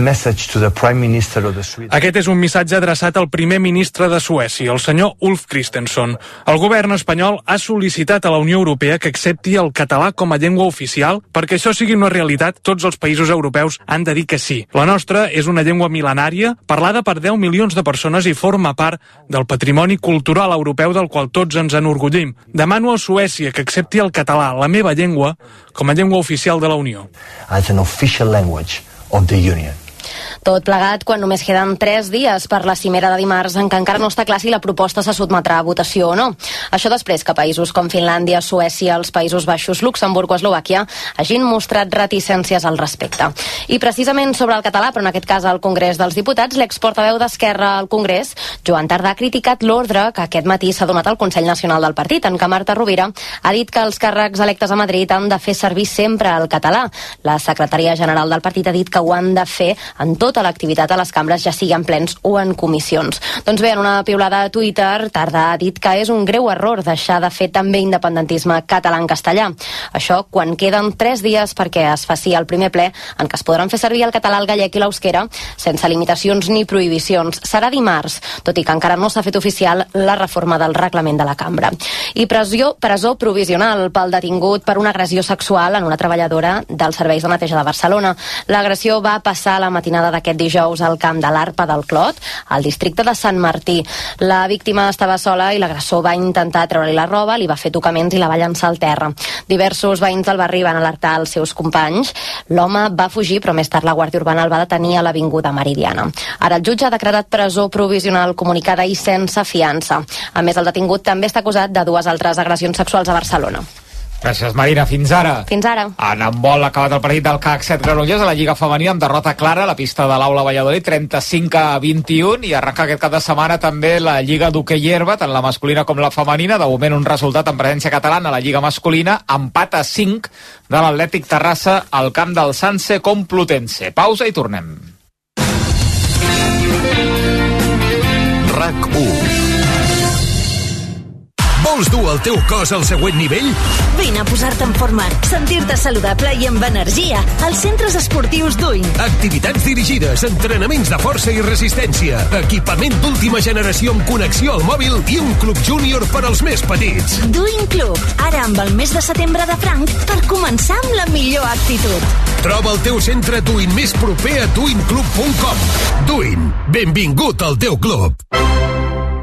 K: Aquest és un missatge adreçat al primer ministre de Suècia, el senyor Ulf Kristersson. El govern espanyol ha sol·licitat a la Unió Europea que accepti el català com a llengua oficial. Perquè això sigui una realitat, tots els països europeus han de dir que sí. La nostra és una llengua mil·lenària, parlada per 10 milions de persones i forma part del patrimoni cultural europeu del qual tots ens enorgullim. Demano a Suècia que accepti el català, la meva llengua, com a llengua oficial de la Unió.
J: As an official language of the Union. Tot plegat quan només queden 3 dies per la cimera de dimarts, en què encara no està clar si la proposta se sotmetrà a votació o no. Això després que països com Finlàndia, Suècia, els Països Baixos, Luxemburg o Eslovàquia hagin mostrat reticències al respecte. I precisament sobre el català, però en aquest cas al Congrés dels Diputats, l'exportaveu d'Esquerra al Congrés, Joan Tardà, ha criticat l'ordre que aquest matí s'ha donat al Consell Nacional del Partit, en què Marta Rovira ha dit que els càrrecs electes a Madrid han de fer servir sempre el català. La secretària general del partit ha dit que ho han de fer en tota l'activitat a les cambres, ja sigui en plens o en comissions. Doncs bé, en una piulada a Twitter, Tardà ha dit que és un greu error deixar de fer també independentisme català en castellà. Això quan queden 3 dies perquè es faci el primer ple en què es podran fer servir el català, el gallec i l'eusquera sense limitacions ni prohibicions. Serà dimarts, tot i que encara no s'ha fet oficial la reforma del reglament de la cambra. I presó provisional pel detingut per una agressió sexual en una treballadora dels serveis de neteja de Barcelona. L'agressió va passar la matinada d'aquest dijous al camp de l'Arpa del Clot, al districte de Sant Martí. La víctima estava sola i l'agressor va intentar treure-li la roba, li va fer tocaments i la va llançar al terra. Diversos veïns del barri van alertar els seus companys. L'home va fugir, però més tard la Guàrdia Urbana el va detenir a l'Avinguda Meridiana. Ara el jutge ha decretat presó provisional comunicada i sense fiança. A més, el detingut també està acusat de 2 altres agressions sexuals a Barcelona.
D: Gràcies, Marina. Fins ara.
J: Fins ara.
D: En handbol, acabat el partit del CAC 7 Granollers a la Lliga Femenina amb derrota clara a la pista de l'Aula Valladolid, 35-21, i arrenca aquest cap de setmana també la Lliga d'hoquei herba, tant la masculina com la femenina. De moment un resultat en presència catalana a la Lliga masculina, empat a 5 de l'Atlètic Terrassa al camp del Sanse Complutense. Pausa i tornem.
L: RAC1. Vols dur el teu cos al següent nivell?
M: Vine a posar-te en forma, sentir-te saludable i amb energia als centres esportius Duin.
L: Activitats dirigides, entrenaments de força i resistència, equipament d'última generació amb connexió al mòbil i un club júnior per als més petits.
M: Duin Club, ara amb el mes de setembre de franc per començar amb la millor actitud.
L: Troba el teu centre Duin més proper a duinclub.com. Duin, benvingut al teu club.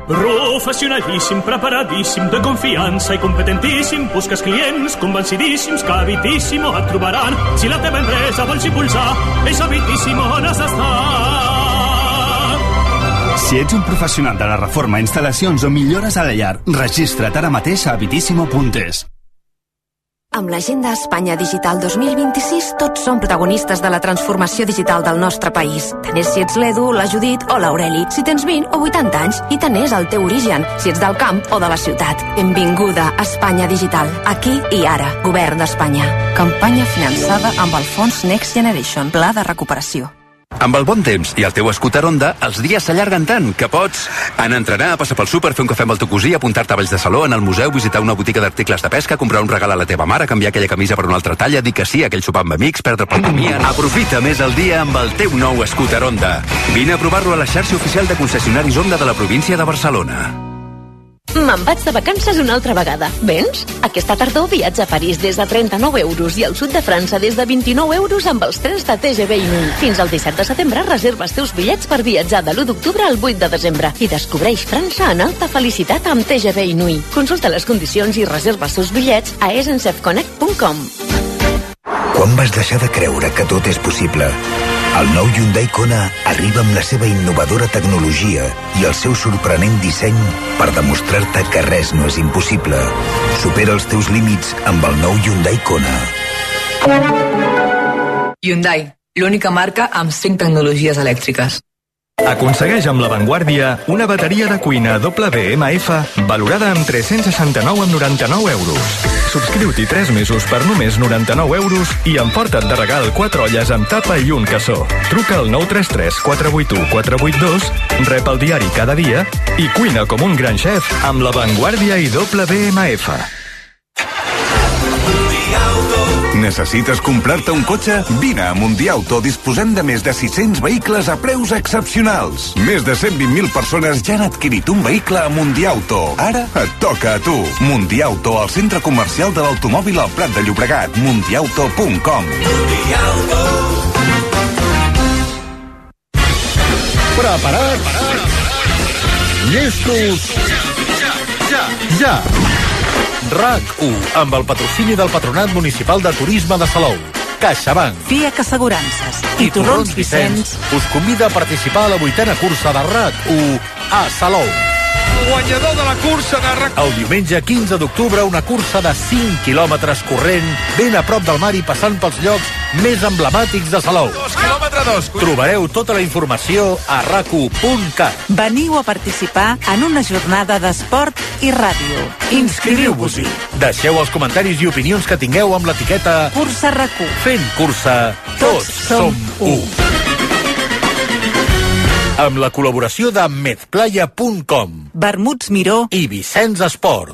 N: Professionalíssim, preparadíssim, de confiança i competentíssim. Busques clients convencidíssims que Habitissimo et trobaran. Si la teva empresa vols impulsar, és Habitissimo on has d'estar.
O: Si ets un professional de la reforma, instal·lacions o millores a la llar, registra't ara mateix a habitissimo.es.
P: Amb l'Agenda Espanya Digital 2026, tots som protagonistes de la transformació digital del nostre país. Tant és si ets l'Edu, la Judit o l'Aureli, si tens 20 o 80 anys, i tant és el teu origen, si ets del camp o de la ciutat. Benvinguda a Espanya Digital, aquí i ara, Govern d'Espanya. Campanya finançada amb el fons Next Generation, Pla de Recuperació.
Q: Amb el bon temps i el teu scooter Honda, els dies s'allarguen tant que pots anar a entrenar, passar pel súper, fer un cafè amb el teu cosí, apuntar-te a Valls de Saló, anar al museu, visitar una botiga d'articles de pesca, comprar un regal a la teva mare, canviar aquella camisa per una altra talla, dir que sí a aquell sopar amb amics, perdre pel camí... Aprofita més el dia amb el teu nou scooter Honda. Vine a provar-lo a la xarxa oficial de concessionaris Honda de la província de Barcelona.
R: Me'n vaig de vacances una altra vegada. Vens? Aquesta tardor viatja a París des de 39 euros i al sud de França des de 29 euros amb els trens de TGV Inouï. Fins al 17 de setembre reserva els teus bitllets per viatjar de l'1 d'octubre al 8 de desembre i descobreix França en alta felicitat amb TGV Inouï. Consulta les condicions i reserva els teus bitllets a sncfconnect.com.
S: Quan vas deixar de creure que tot és possible? El nou Hyundai Kona arriba amb la seva innovadora tecnologia i el seu sorprenent disseny per demostrar-te que res no és impossible. Supera els teus límits amb el nou Hyundai Kona.
T: Hyundai, l'única marca amb 5 tecnologies elèctriques.
U: Aconsegueix amb La Vanguardia una bateria de cuina WMF valorada amb 369,99 euros. Subscriu-t'hi 3 mesos per només 99 euros i emporta't de regal 4 olles amb tapa i un cassó. Truca al 933 481 482, rep el diari cada dia i cuina com un gran xef amb La Vanguardia i WMF.
V: Necessites comprar-te un cotxe? Vine a Mundiauto. Disposem de més de 600 vehicles a preus excepcionals. Més de 120.000 persones ja han adquirit un vehicle a Mundiauto. Ara et toca a tu. Mundiauto, al centre comercial de l'automòbil al Prat de Llobregat. Mundiauto.com.
W: Preparats? Llestos? Ja! RAC1, amb el patrocini del Patronat Municipal de Turisme de Salou, CaixaBank,
X: FIAC Assegurances
W: i Torrons Vicenç us convida a participar a la 8a cursa de RAC1 a Salou.
F: Guanyador de la cursa de RAC1.
W: El diumenge 15 d'octubre, una cursa de 5 quilòmetres corrent, ben a prop del mar i passant pels llocs més emblemàtics de Salou.
F: 2 km.
W: Trobareu tota la informació a rac1.cat.
X: Veniu a participar en una jornada d'esport i ràdio.
W: Inscriviu-vos-hi. Deixeu els comentaris i opinions que tingueu amb l'etiqueta
X: Cursa RAC1.
W: Fent cursa, tots som u. Amb la col·laboració de medplaya.com,
X: Vermuts Miró
W: i Vicenç Esport.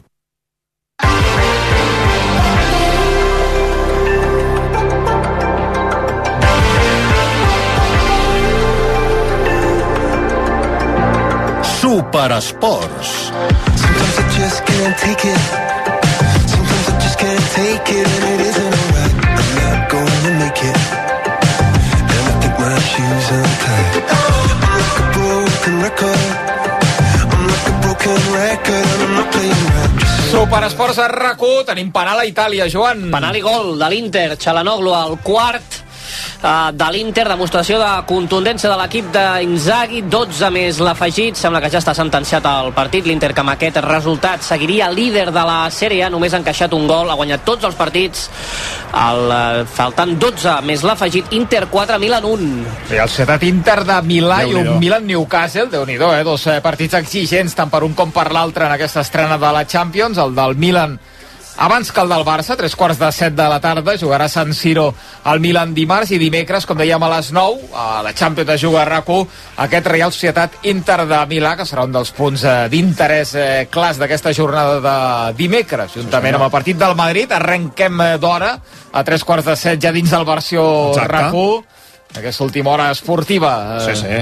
W: Superesports.
Y: Sometimes I just can't take it. Sometimes I just can't take it and it isn't alright. I'm not gonna make it. And I think my shoes untied. I'm like a broken record. I'm like a broken record and I'm not playing right.
D: Superesports a RAC1, tenim penal a Itàlia, Joan.
G: Penal i gol de l'Inter, Çalhanoğlu al quart de l'Inter, demostració de contundència de l'equip d'Inzaghi, 12 més l'afegit, sembla que ja està sentenciat el partit. L'Inter, que amb aquest resultat seguiria líder de la Sèrie A, només ha encaixat un gol, ha guanyat tots els partits, faltant 12 més l'afegit. Inter 4, Milan 1.
D: Sí, el ciutat Inter de Milà i un Milan-Newcastle, Déu-n'hi-do, dos partits exigents tant per un com per l'altre en aquesta estrena de la Champions. El del Milan abans que el del Barça, 7:15 de la tarda, jugarà a San Siro el Milan dimarts, i dimecres, com dèiem, a les 9, a la Champions de jugar a RAC1, aquest Real Societat Inter de Milà, que serà un dels punts d'interès clars d'aquesta jornada de dimecres, juntament amb el partit del Madrid. Arrenquem d'hora, a 7:15 ja dins del versió RAC1, aquesta última hora esportiva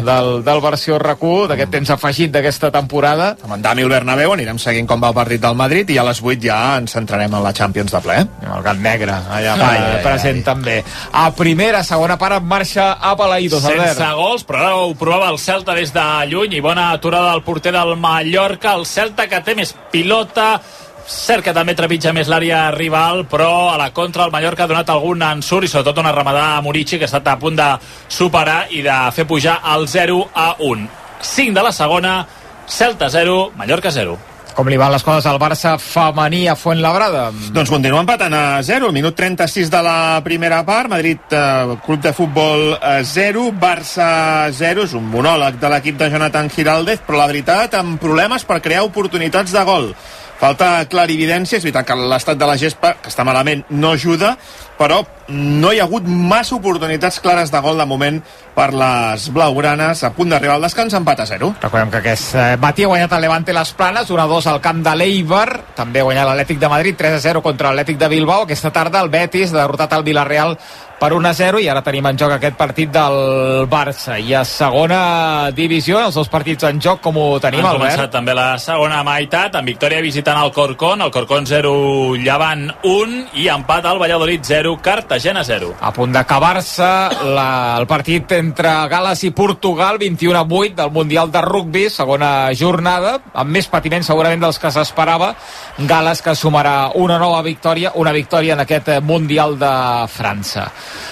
D: del versió RAC1, d'aquest temps afegit d'aquesta temporada.
F: Amb en Dami al Bernabéu anirem seguint com va el partit del Madrid i a les 8 ja ens centrarem en la Champions de ple.
D: El gat negre, allà present també. A primera, segona part en marxa a Palaïdos, Albert.
A: Sense gols, però ara ho provava el Celta des de lluny i bona aturada del porter del Mallorca. El Celta que té més pilota, cert que també trepitja més l'àrea rival, però a la contra el Mallorca ha donat algun ensurt i sobretot una remadada a Murici, que ha estat a punt de superar i de fer pujar el 0-1. 5 de la segona, Celta 0, Mallorca 0.
D: Com li van les coses al Barça femení a Fuenlabrada?
F: Doncs continua empatant a 0, el minut 36 de la primera part. Madrid, Club de Futbol 0, Barça 0. És un monòleg de l'equip de Jonathan Giraldez, però la veritat, amb problemes per crear oportunitats de gol. Falta clarividència, és veritat que l'estat de la gespa, que està malament, no ajuda, però no hi ha hagut massa oportunitats clares de gol de moment per les blaugranes. A punt d'arribar al descans, empat a 0.
D: Recordem que aquest matí ha guanyat el Levante les Planes, 1-2 al camp de l'Eibar, també ha guanyat l'Atlètic de Madrid 3-0 contra l'Atlètic de Bilbao. Aquesta tarda el Betis ha derrotat el Villarreal per 1-0 i ara tenim en joc aquest partit del Barça. I a segona divisió, els dos partits en joc, com ho tenim, Albert?
A: Han començat també la segona meitat, amb victòria visitant el Corcón 0, Llevant 1 i empat al Valladolid 0, Cartagena 0.
D: A punt d'acabar-se el partit entre Gal·les i Portugal, 21-8 del Mundial de Rugbi, segona jornada, amb més patiment segurament dels que s'esperava. Gal·les que sumarà una nova victòria, una victòria en aquest Mundial de França.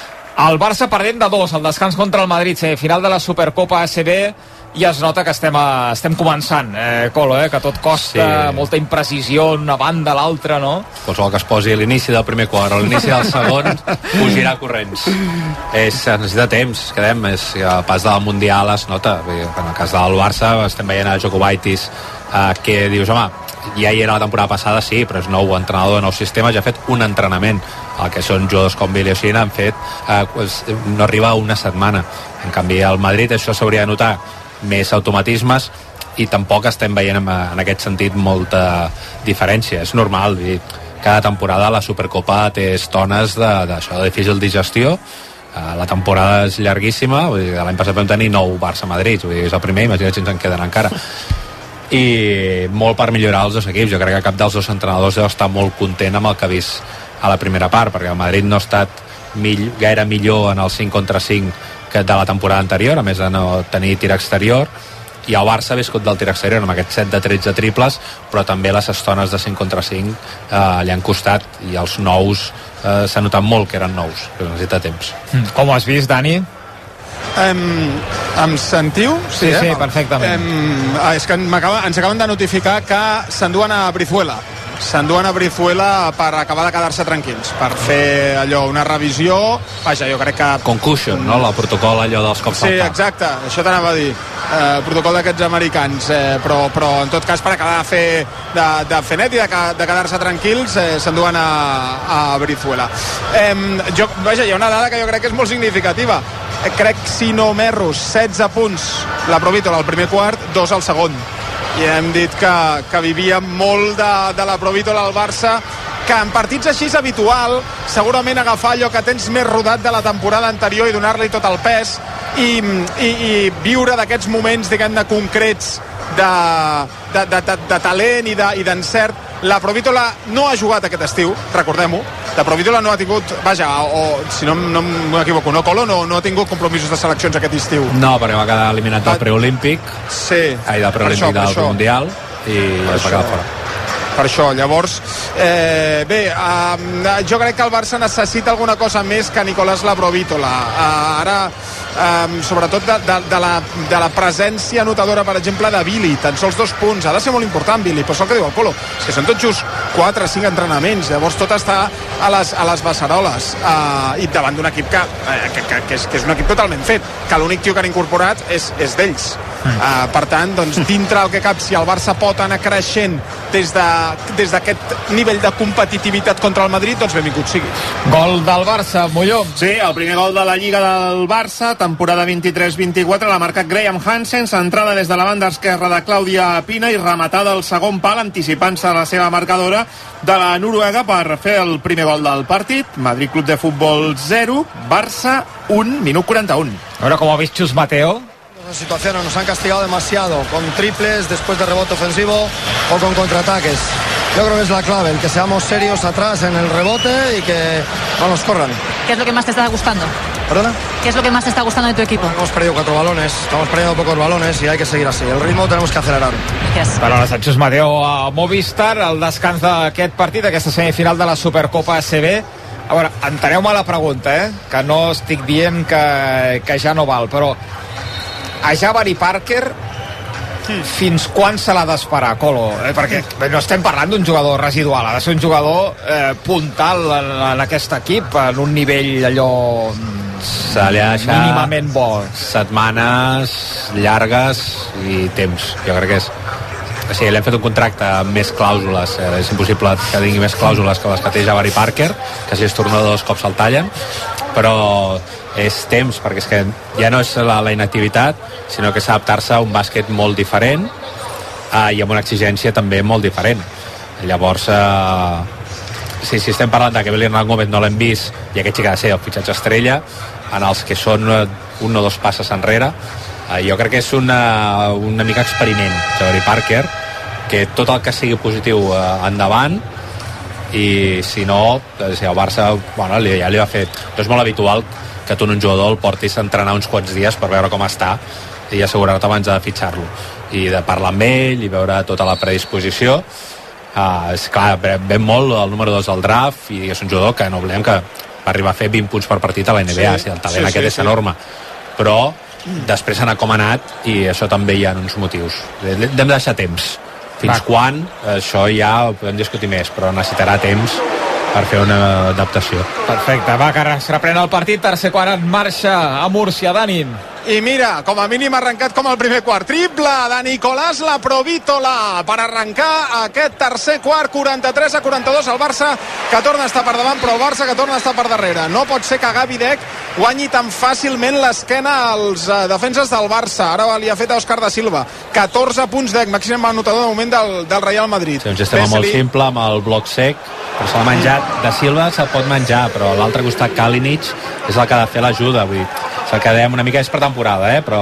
D: El Barça perdent de 2 al descans contra el Madrid, final de la Supercopa ACB, i es nota que estem començant, Colo, que tot costa, molta imprecisió una banda a l'altra, no?
B: Qualsevol que es posi a l'inici del primer quart o a l'inici del segon fugirà corrents. Es necessita temps, el pas del Mundial es nota. En el cas del Barça estem veient a Jokubaitis, que dius, home, ja hi era la temporada passada, sí, però és nou entrenador de nou sistema, ja ha fet un entrenament. El que són jugadors com Billy Oshina han fet no arriba a una setmana. En canvi al Madrid això s'hauria de notar més automatismes i tampoc estem veient en aquest sentit molta diferència. És normal, cada temporada la Supercopa té estones d'això, de difícil digestió. La temporada és llarguíssima, l'any passat vam tenir 9 Barça-Madrid, és el primer, imagina't si ens en queden encara. I molt per millorar els dos equips. Jo crec que cap dels dos entrenadors deu estar molt content amb el que ha vist a la primera part, perquè el Madrid no ha estat gaire millor en el 5 contra 5 que de la temporada anterior, a més de no tenir tir exterior, i el Barça ha viscut del tir exterior amb aquests 7 de 13 triples, però també les estones de 5 contra 5 li han costat, i els nous s'ha notat molt que eren nous, que necessita temps.
D: Com ho has vist, Dani?
C: Em sentiu?
D: Sí, perfectament.
C: És que ens acaben de notificar que s'enduen a Brizuela. S'enduen a Brizuela per acabar de quedar-se tranquils, per fer allò, una revisió. Vaja, jo crec que...
B: Concussion, no? El protocol allò dels cops al cap.
C: Sí, exacte, això t'anava a dir. El protocol d'aquests americans, però en tot cas per acabar de fer net i de quedar-se tranquils, s'enduen a Brizuela. Vaja, hi ha una dada que jo crec que és molt significativa. Crec, si no m'erro, 16 punts la Provítola al primer quart, 2 al segon. I hem dit que vivia molt de la Provítola al Barça, que en partits així és habitual segurament agafar allò que tens més rodat de la temporada anterior i donar-li tot el pes i viure d'aquests moments, diguem-ne, concrets de talent i d'encert. La Provítola no ha jugat aquest estiu, recordem-ho. La Provítola no ha tingut, si no m'equivoco, Colo, no ha tingut compromisos de seleccions aquest estiu.
B: No, perquè va quedar eliminat del preolímpic.
C: Sí.
B: Del preolímpic del Mundial i va quedar fora.
C: Per això, llavors, jo crec que el Barça necessita alguna cosa més que Nicolás La Provítola. Ara, sobretot de la presència anotadora, per exemple, de Billy, tan sols 2 punts, ha de ser molt important Billy, però és el que diu el Colo, és que són tot just 4 o 5 entrenaments, llavors tot està a les beceroles, i davant d'un equip que és un equip totalment fet, que l'únic tio que han incorporat és d'ells. Per tant, doncs, dintre el que cap, si el Barça pot anar creixent des d'aquest nivell de competitivitat contra el Madrid, doncs benvingut sigui.
D: Gol del Barça, Molló.
F: Sí, el primer gol de la Lliga del Barça, temporada 23-24, l'ha marcat Graham Hansen, centrada des de la banda esquerra de Clàudia Pina i rematada al segon pal, anticipant-se a la seva marcadora de la Noruega per fer el primer gol del partit. Madrid Club de Futbol 0, Barça 1, minut 41.
D: Ahora, como ha vist Chus Mateo,
E: situaciones nos han castigado demasiado con triples después de rebote ofensivo o con contraataques. Yo creo que es la clave, el que seamos serios atrás en el rebote y que no nos corran.
H: ¿Qué es lo que más te está gustando?
E: ¿Perdona?
H: ¿Qué es lo que más te está gustando de tu equipo?
E: Hemos perdido 4 balones, estamos perdiendo pocos balones y hay que seguir así. El ritmo tenemos que acelerar.
H: Gràcies.
D: Paraules de Chus Mateo a Movistar, el descans d'aquest partit, aquesta semifinal de la Supercopa ACB. A veure, enteneu-me la pregunta, que no estic dient que ja no val, però a Jabari Parker fins quan se l'ha d'esperar, Colo? Perquè no estem parlant d'un jugador residual, ha de ser un jugador puntal en aquest equip, en un nivell allò mínimament bo.
B: Setmanes llargues i temps, jo crec que és. O sigui, l'hem fet un contracte amb més clàusules, és impossible que tingui més clàusules que les que té Jabari Parker, que si es torna 2 cops se'l tallen, però és temps, perquè és que ja no és la inactivitat, sinó que és adaptar-se a un bàsquet molt diferent i amb una exigència també molt diferent. Llavors, si estem parlant de que Belén Gómez no l'hem vist i aquest sí que ha de ser el fitxatge estrella, en els que són 1 o 2 passes enrere, jo crec que és una mica experiment, Jabari Parker, que tot el que sigui positiu endavant, i si no, el Barça ja li va fer, no és molt habitual que tu en un jugador el portis a entrenar uns quants dies per veure com està i assegurar-te abans de fitxar-lo i de parlar amb ell i veure tota la predisposició. És clar, ven molt el número 2 del draft i és un jugador que no oblidem que va arribar a fer 20 punts per partit a la NBA, el talent aquest és enorme, però després ha anat com ha anat i això també hi ha uns motius. Hem de deixar temps. Fins quan, això ja ho podem discutir més, però necessitarà temps per fer una adaptació.
D: Perfecte, va, que es reprèn el partit, tercer quart en marxa a Múrcia, Dani.
C: I mira, com a mínim ha arrencat com el primer quart. Triple de Nicolás Laprovítola per arrencar aquest tercer quart, 43-42. El Barça que torna a estar per davant, però el Barça que torna a estar per darrere. No pot ser que Gavi Deck guanyi tan fàcilment l'esquena als defenses del Barça. Ara li ha fet a Òscar da Silva. 14 punts Deck, màxim anotador de moment del Real Madrid.
B: Sí, un sistema molt simple amb el bloc sec, però se l'ha menjat. Da Silva se'l pot menjar, però a l'altre costat Kalinic és el que ha de fer l'ajuda. Vull dir, el que dèiem una mica és per temporada, però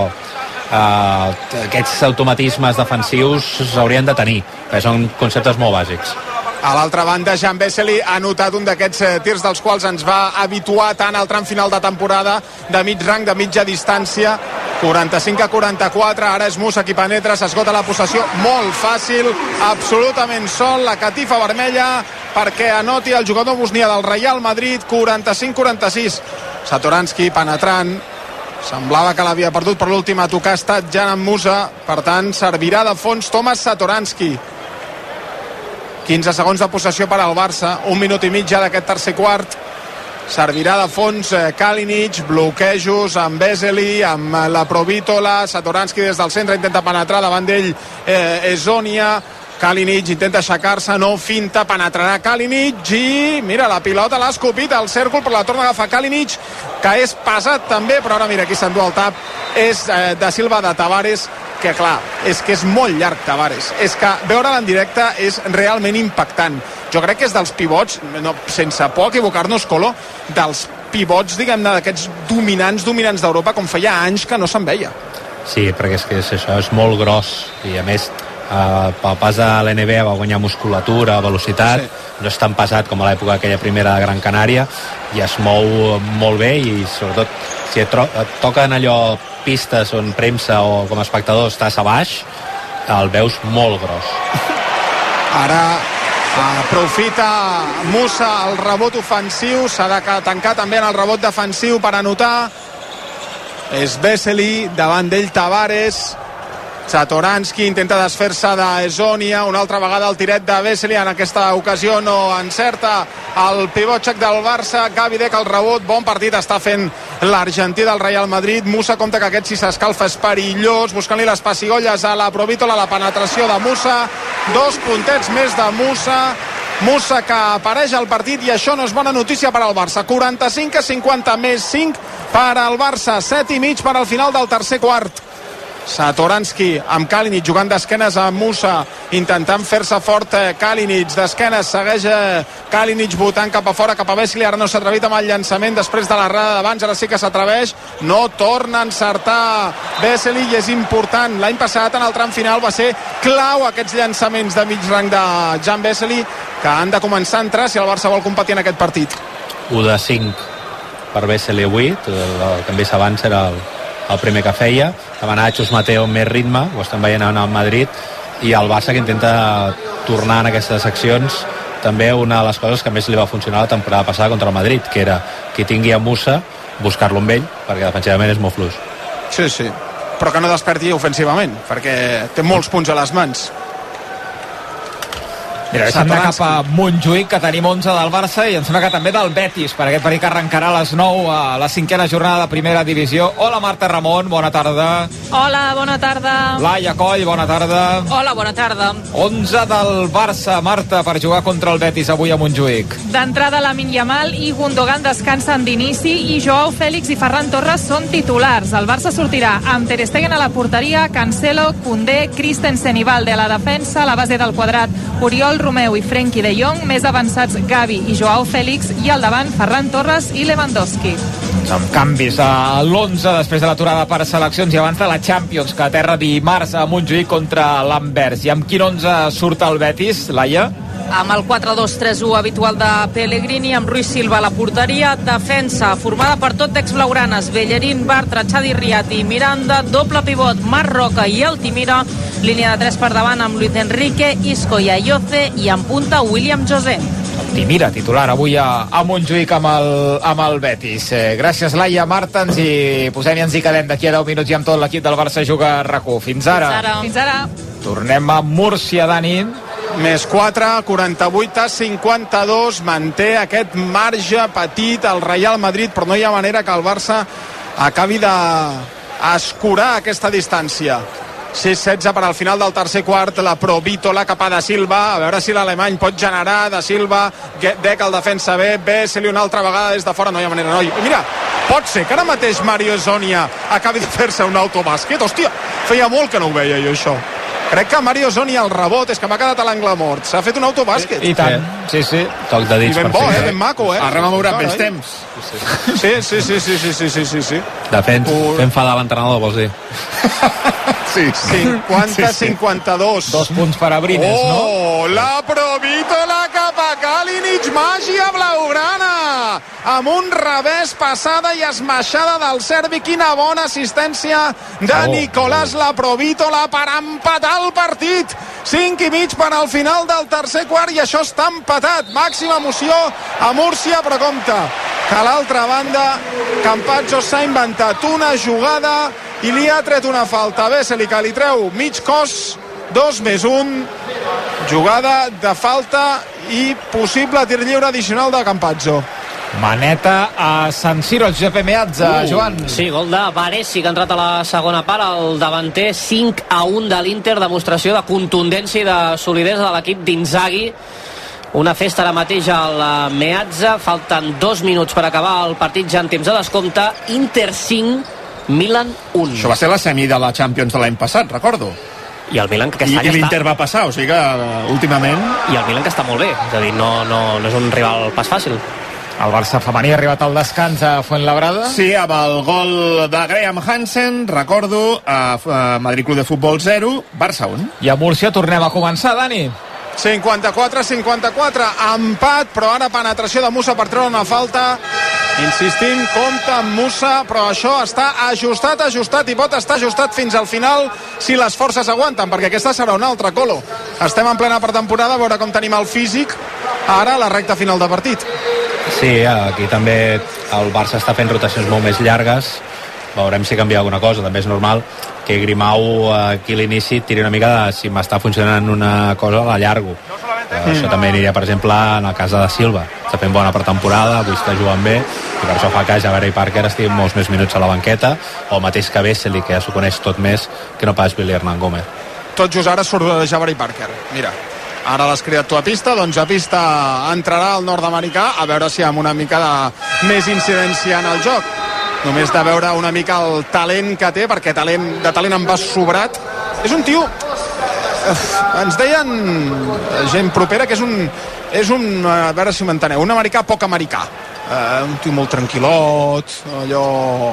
B: aquests automatismes defensius s'haurien de tenir, perquè són conceptes molt bàsics.
C: A l'altra banda, Jean Vesely ha notat un d'aquests tirs dels quals ens va habituar tant al tram final de temporada, de mig rang, de mitja distància, 45-44, ara és Musa qui penetra, s'esgota la possessió, molt fàcil, absolutament sol, la catifa vermella perquè anoti el jugador bosnià del Real Madrid, 45-46. Satoranski penetrant, semblava que l'havia perdut, però l'últim a tocar ha estat Jan Musa, per tant servirà de fons Tomas Satoranski. 15 segons de possessió per al Barça, 1 minut i mig ja d'aquest tercer quart. Servirà de fons Kalinic, bloquejos amb Vesely, amb Laprovítola, Satoranski des del centre intenta penetrar, davant d'ell Ezonia. Kalinic intenta aixecar-se, no finta, penetrarà Kalinic i mira, la pilota l'ha escopit al cèrcol, però la torna a agafar Kalinic, que és pesat també, però ara mira, aquí s'endú el tap, és Da Silva de Tavares, que clar, és que és molt llarg Tavares, és que veure'l en directe és realment impactant. Jo crec que és dels pivots, sense por equivocar-nos, Colo, dels pivots, diguem-ne, d'aquests dominants d'Europa, com feia anys que no se'n veia.
B: Sí, perquè és que això és molt gros i a més pel pas de l'NBA va guanyar musculatura, velocitat, no és tan pesat com a l'època aquella primera de Gran Canària i es mou molt bé i sobretot si et toquen allò pistes on premsa o com a espectador estàs a baix, el veus molt gros.
C: Ara aprofita Musa el rebot ofensiu, s'ha de tancar també en el rebot defensiu per anotar. És Vesely, davant d'ell Tavares, Satoranski intenta desfer-se d'Ezonia, una altra vegada el tiret de Vesely, en aquesta ocasió no encerta el pivot txec del Barça. Gavi Deck el rebot, bon partit està fent l'argentí del Real Madrid. Musa compta que aquest, si s'escalfa, és perillós, buscant-li les pessigolles a la Provítola, la penetració de Musa, 2 puntets més de Musa que apareix al partit, i això no és bona notícia per al Barça. 45-50 més 5 per al Barça, 7,5 per al final del tercer quart. Satoranski amb Kalinic jugant d'esquenes a Musa, intentant fer-se fort. Kalinic d'esquenes, segueix Kalinic votant cap a fora, cap a Vesely. Ara no s'ha atrevit amb el llançament després de l'errada d'abans, ara sí que s'atreveix, no torna a encertar Vesely, i és important. L'any passat en el tram final va ser clau aquests llançaments de mig rang de Jan Vesely, que han de començar a entrar si el Barça vol competir en aquest partit.
B: 1 de 5 per Vesely avui, el que més abans era el primer que feia. Demanar a Chus Mateo més ritme, ho estem veient en el Madrid, i el Barça que intenta tornar en aquestes seccions. També una de les coses que més li va funcionar la temporada passada contra el Madrid, que era qui tingui a Musa, buscar-lo amb ell, perquè defensivament és molt fluix.
C: Sí, sí, però que no desperti ofensivament, perquè té molts punts a les mans.
D: Mira, deixem anar cap a Montjuïc, que tenim 11 del Barça, i em sembla que també del Betis, per aquest partit que arrencarà a les 9 a la 5a jornada de primera divisió. Hola, Marta Ramon, bona tarda.
H: Hola, bona tarda.
D: Laia Coll, bona tarda.
H: Hola, bona tarda.
D: 11 del Barça, Marta, per jugar contra el Betis avui a Montjuïc.
H: D'entrada, Lamine Yamal i Gundogan descansen d'inici, i Joao Félix i Ferran Torres són titulars. El Barça sortirà amb Ter Stegen a la porteria, Cancelo, Koundé, Christensen i Valde a la defensa, a la base del quadrat Oriol Romeu i Frenkie de Jong, més avançats Gavi i Joao Félix, i al davant Ferran Torres i Lewandowski.
D: Amb canvis a l'11 després de l'aturada per seleccions i abans de la Champions, que aterra dimarts a Montjuïc contra l'Anvers. I amb quin 11 surt el Betis, Laia?
H: Amb el 4-2-3-1 habitual de Pellegrini, amb Ruiz Silva a la porteria, defensa formada per tot d'exblaugranes, Bellerín, Bartra, Xavi Riati i Miranda, doble pivot Marc Roca i Altimira, línia de 3 per davant amb Luis Enrique, Isco i Ayoce, i en punta William José.
D: Altimira, titular avui a Montjuïc amb el Betis. Gràcies, Laia. Marta, ens hi posem i ens hi quedem d'aquí a 10 minuts, i amb tot l'equip del Barça juga a RAC1. Fins ara.
H: Fins ara.
D: Tornem a Múrcia, Dani.
C: Més 4, 48-52, manté aquest marge petit al Real Madrid, però no hi ha manera que el Barça acabi d'escurar aquesta distància. 6-16 per al final del tercer quart, la Provítola cap a Da Silva, a veure si l'alemany pot generar. Da Silva, Deck el defensa bé, Vesely una altra vegada des de fora, no hi ha manera, no. Mira, pot ser que ara mateix Mario Ezonia acabi de fer-se un autobàsquet. Hòstia, feia molt que no ho veia jo, això. Crec que Mario Ezonia el rebot, és que m'ha quedat a l'angle mort, s'ha fet un autobàsquet.
D: I tant, sí.
B: Toc de dits.
C: I ben bo, ben maco,
F: Ha rememorat vells temps.
C: Sí.
B: Fent enfadar l'entrenador, vols dir?
C: Sí. 50-52.
D: 2 punts per a Brines, no?
C: Oh, la Provítola cap a Kalinic, màgia blaugrana, amb un revés, passada i esmaixada del serbi. Quina bona assistència de Nicolás la Provítola per empatar el partit. 5,5 per al final del tercer quart, i això està empatat. Màxima emoció a Múrcia, però compte que a l'altra banda Campazzo s'ha inventat una jugada i li ha tret una falta. Vesely, que li treu mig cos, 2+1, jugada de falta i possible tir lliure addicional de Campazzo.
D: Maneta a San Siro, Giuseppe Meazza, Joan.
G: Sí, gol de Baresi, que ha entrat a la segona part, el davanter. 5-1 de l'Inter, demostració de contundència i de solidesa de l'equip d'Inzaghi. Una festa ara mateix al Meazza, falten 2 minuts per acabar el partit, ja en temps de descompte. Inter 5, Milan 1.
F: Això va ser la semi de la Champions de l'any passat, recordo.
G: I el Milan, que aquest any
F: I l'Inter va passar, o sigui que últimament...
G: I el Milan, que està molt bé, és a dir, no és un rival pas fàcil.
D: El Barça femení ha arribat al descans a Fuenlabrada.
F: Sí, amb el gol de Graham Hansen, recordo, a Madrid Club de Futbol 0, Barça 1.
D: I a Múrcia tornem a començar, Dani.
C: 54-54, empat, però ara penetració de Musa per treure una falta. Insistim, compta amb Musa, però això està ajustat i pot estar ajustat fins al final si les forces aguanten, perquè aquesta serà una altra, Colo. Estem en plena pretemporada, a veure com tenim el físic ara a la recta final de partit.
B: Sí, aquí també el Barça està fent rotacions molt més llargues, veurem si canvia alguna cosa, també és normal, que Grimau aquí a l'inici tiri una mica de si m'està funcionant una cosa l'allargo. Això també aniria, per exemple, en el cas de Silva. Està fent bona pretemporada, avui està jugant bé, i per això fa que Jabari Parker estigui molts més minuts a la banqueta, o mateix que Vesely, que ja s'ho coneix tot més que no pas Billy Hernán Gómez.
C: Tot just ara surt Jabari Parker. Mira, ara l'has cridat tu a pista, doncs a pista entrarà el nord-americà, a veure si amb una mica de més incidència en el joc. Només de veure una mica el talent que té, perquè de talent en va sobrat. És un tio... Ens deien gent propera que és un a veure si m'enteneu, un americà poc americà. Un tio molt tranquil·lot, allò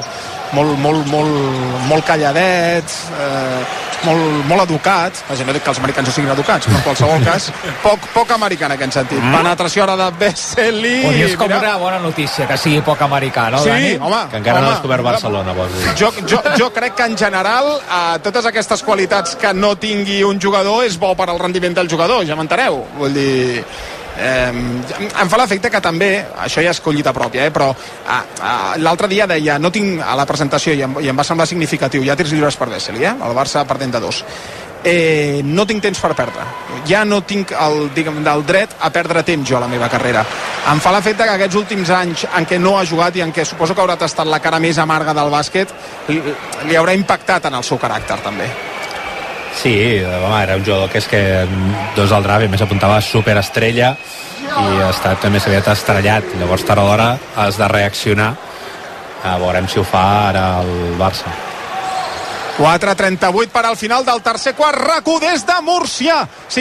C: molt calladet, molt educat. Vaja, no dic que els americans no siguin educats, però en qualsevol cas poc americà en aquest sentit. Penetració ara de Vesely.
D: És com una bona notícia que sigui poc americà, no, Dani?
C: Sí, home.
B: Que encara no ha descobert Barcelona, vols dir.
C: Jo crec que en general totes aquestes qualitats que no tingui un jugador és bo per al rendiment del jugador, ja m'enteneu? Vull dir... em fa l'efecte que també, això ja és collita pròpia, però l'altre dia deia, no tinc a la presentació i em va semblar significatiu, ja tirs lliures per Vesely, el Barça perdent de 2, no tinc temps per perdre, ja no tinc el dret a perdre temps jo a la meva carrera. Em fa l'efecte que aquests últims anys en què no ha jugat i en què suposo que haurà tastat la cara més amarga del bàsquet li haurà impactat en el seu caràcter també.
B: Sí, home, era un jugador que és que dos al draft, més apuntava superestrella i ha estat més aviat estrellat. Llavors, tard o d'hora, has de reaccionar. Veurem si ho fa ara el Barça.
C: 4:38 per al final del tercer quart. RAC1 des de Múrcia,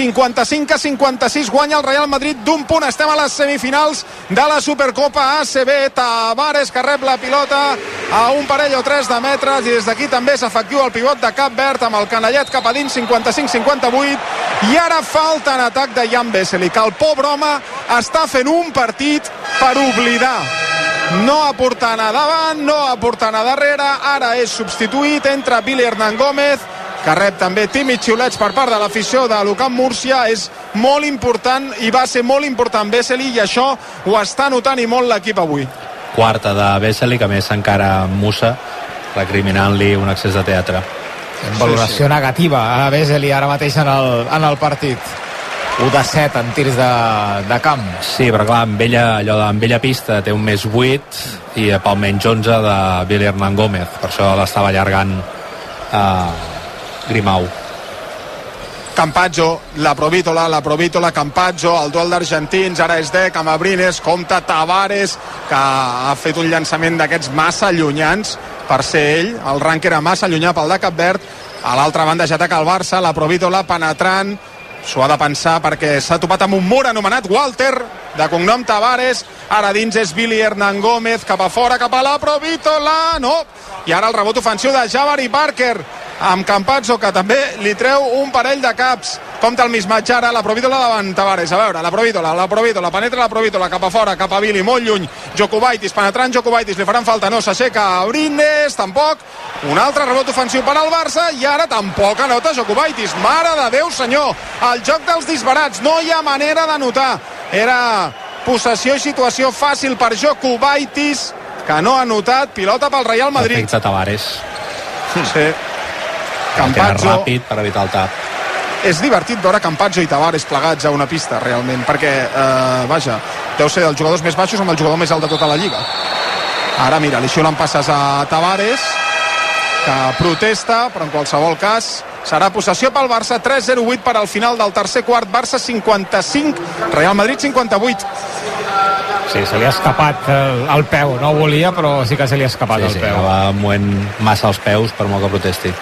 C: 55-56 guanya el Real Madrid d'un punt. Estem a les semifinals de la Supercopa ACB. Tavares que rep la pilota a un parell o 3 de metres i des d'aquí també s'efectua el pivot de Cap Verd amb el canellet cap a dins, 55-58, i ara falta en atac de Jan Vesely, que el pobre home està fent un partit per oblidar. No aporta anar davant, no aporta anar darrere, ara és substituït, entra Billy Hernán Gómez, que rep també tímids xiulets per part de l'afició de l'UCAM Múrcia. És molt important i va ser molt important Vesely, i això ho està notant i molt l'equip avui.
B: Quarta de Vesely, que més encara mussa, recriminant-li un excés de teatre.
D: Valoració negativa a Vesely ara mateix en el partit. 1 de 7 en tirs de camp.
B: Sí, però clar, amb ella pista té un més 8 i pel menys 11 de Billy Hernán Gómez, per això l'estava allargant Grimau.
C: Campazzo, la Provítola, Campazzo, el duel d'argentins, ara és Dec amb Abrines, compta Tavares, que ha fet un llançament d'aquests massa allunyants per ser ell, el rank era massa allunyat pel de Cap Verd. A l'altra banda ja ataca el Barça, la Provítola penetrant, s'ho ha de pensar perquè s'ha topat amb un mur anomenat Walter, de cognom Tavares. Ara dins és Billy Hernán Gómez, cap a fora, cap a la Provítola, no, i ara el rebot ofensiu de Jabari Parker amb Campazzo, que també li treu un parell de caps. Compte el mismatge ara, la Provítola davant Tavares. A veure, la Provítola, penetra la Provítola cap a fora, cap a Billy, molt lluny. Jokubaitis, penetrant Jokubaitis, li faran falta, no, s'aixeca Abrines, tampoc. Un altre rebot ofensiu per al Barça, i ara tampoc anota Jokubaitis. Mare de Déu, senyor, el joc dels disbarats, no hi ha manera d'anotar. Era possessió i situació fàcil per Jokubaitis, que no ha anotat. Pilota pel Real Madrid.
B: Efecte Tavares.
C: Sí. Campazzo,
B: ràpid per evitar el tap.
C: És divertit veure Campazzo i Tavares plegats a una pista realment, perquè vaja, deu ser dels jugadors més baixos amb el jugador més alt de tota la lliga. Ara mira, li xiulen passes a Tavares, que protesta, però en qualsevol cas serà possessió pel Barça. 3:08 per al final del tercer quart. Barça 55, Real Madrid 58.
D: Sí, se li ha escapat el peu, no ho volia, però sí que se li ha escapat el peu.
B: Va movent massa els peus per molt que protesti.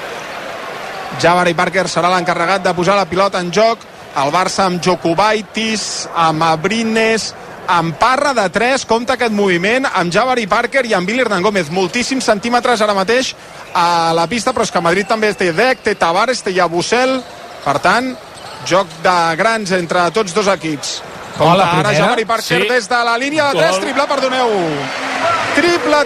C: Jabari Parker serà l'encarregat de posar la pilota en joc. El Barça amb Jokubaitis, amb Abrines, amb Parra de 3, compta aquest moviment, amb Jabari Parker i amb Billy Hernán Gómez. Moltíssims centímetres ara mateix a la pista, però és que Madrid també té Dec, té Tavares, té Yabusel. Per tant, joc de grans entre tots dos equips. Compta ara Jabari Parker des de la línia de 3, triple, perdoneu. Triple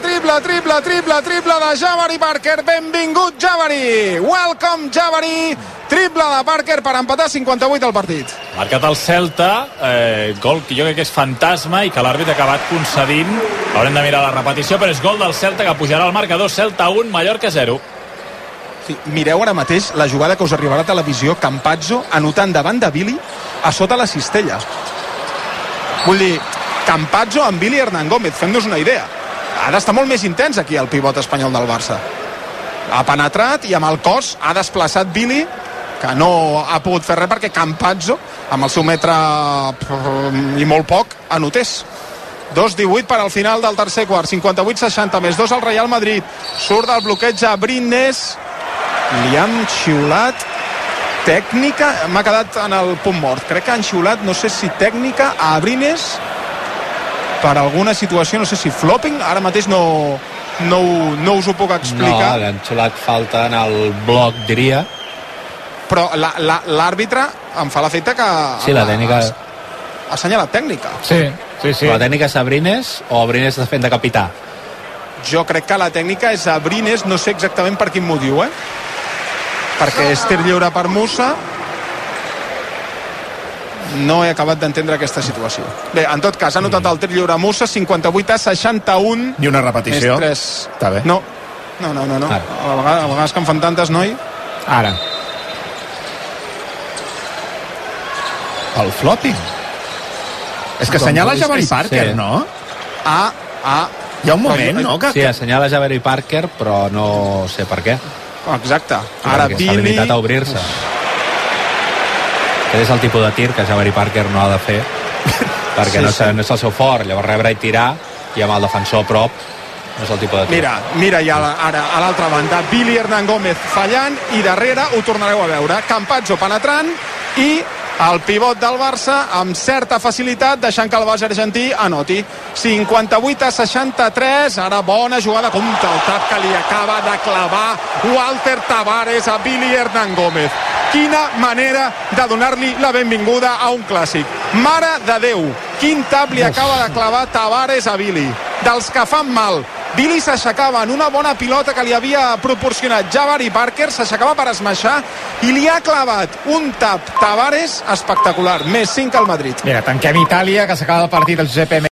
C: de Jabari Parker. Benvingut, Jabari. Welcome, Jabari. Triple de Parker per empatar 58 al partit.
A: Marcat el Celta, gol que jo crec que és fantasma i que l'àrbitre ha acabat concedint. Haurem de mirar la repetició, però és gol del Celta, que pujarà al marcador. Celta 1, Mallorca 0.
C: Mireu ara mateix la jugada que us arribarà a televisió. Campazzo anotant davant de Billy a sota la cistella. Vull dir, Campazzo amb Billy Hernán Gómez, fem-nos una idea. Ha d'estar molt més intens aquí el pivot espanyol del Barça. Ha penetrat i amb el cos ha desplaçat Billy, que no ha pogut fer res perquè Campazzo, amb el seu metre i molt poc, anotés. 2-18 per al final del tercer quart. 58-60, més 2 al Real Madrid. Surt del bloqueig a Brines. Li han xiulat tècnica, m'ha quedat en el punt mort. Crec que han xiulat, no sé si tècnica, a Brines per alguna situació, no sé si flopping, ara mateix no us ho puc explicar.
B: No, han xiulat falta en el bloc, diria.
C: Però l'àrbitre em fa l'efecte que
B: sí, la tècnica
C: ha assenyalat tècnica.
D: Sí.
B: La tècnica és a Brines o Brines està fent de capità?
C: Jo crec que la tècnica és a Brines, no sé exactament per quin motiu, perquè és tir lliure per Musa. No he acabat d'entendre aquesta situació. Bé, en tot cas, ha notat el tir lliure a Musa, 58-61.
F: I una repetició.
C: Està bé. No. A vegades que en fan tantes, noi.
D: Ara.
F: El flopping. És que assenyala Jabari Parker, no? Hi ha un moment, no?
B: Sí, assenyala Jabari Parker, però no sé per què.
C: Exacte. Ara
B: Billy... S'ha limitat a obrir-se. Aquest és el tipus de tir que Jabari Parker no ha de fer, perquè no és el seu fort. Llavors rebre i tirar, i amb el defensor a prop, no és el tipus de tir.
C: Mira ja ara a l'altra banda, Billy Hernán Gómez fallant, i darrere ho tornareu a veure. Campazzo penetrant, i el pivot del Barça amb certa facilitat deixant que el base argentí anoti. 58-63. Ara bona jugada contra el tap que li acaba de clavar Walter Tavares a Billy Hernán Gómez. Quina manera de donar-li la benvinguda a un clàssic. Mare de Déu, quin tap li acaba de clavar Tavares a Billy. Dels que fan mal. Billy s'aixecava en una bona pilota que li havia proporcionat Jabari Parker, s'aixecava per esmaixar i li ha clavat un tap Tavares espectacular. Més 5 al Madrid.
D: Mira, tanquem Itàlia, que s'acaba el partit del Giuseppe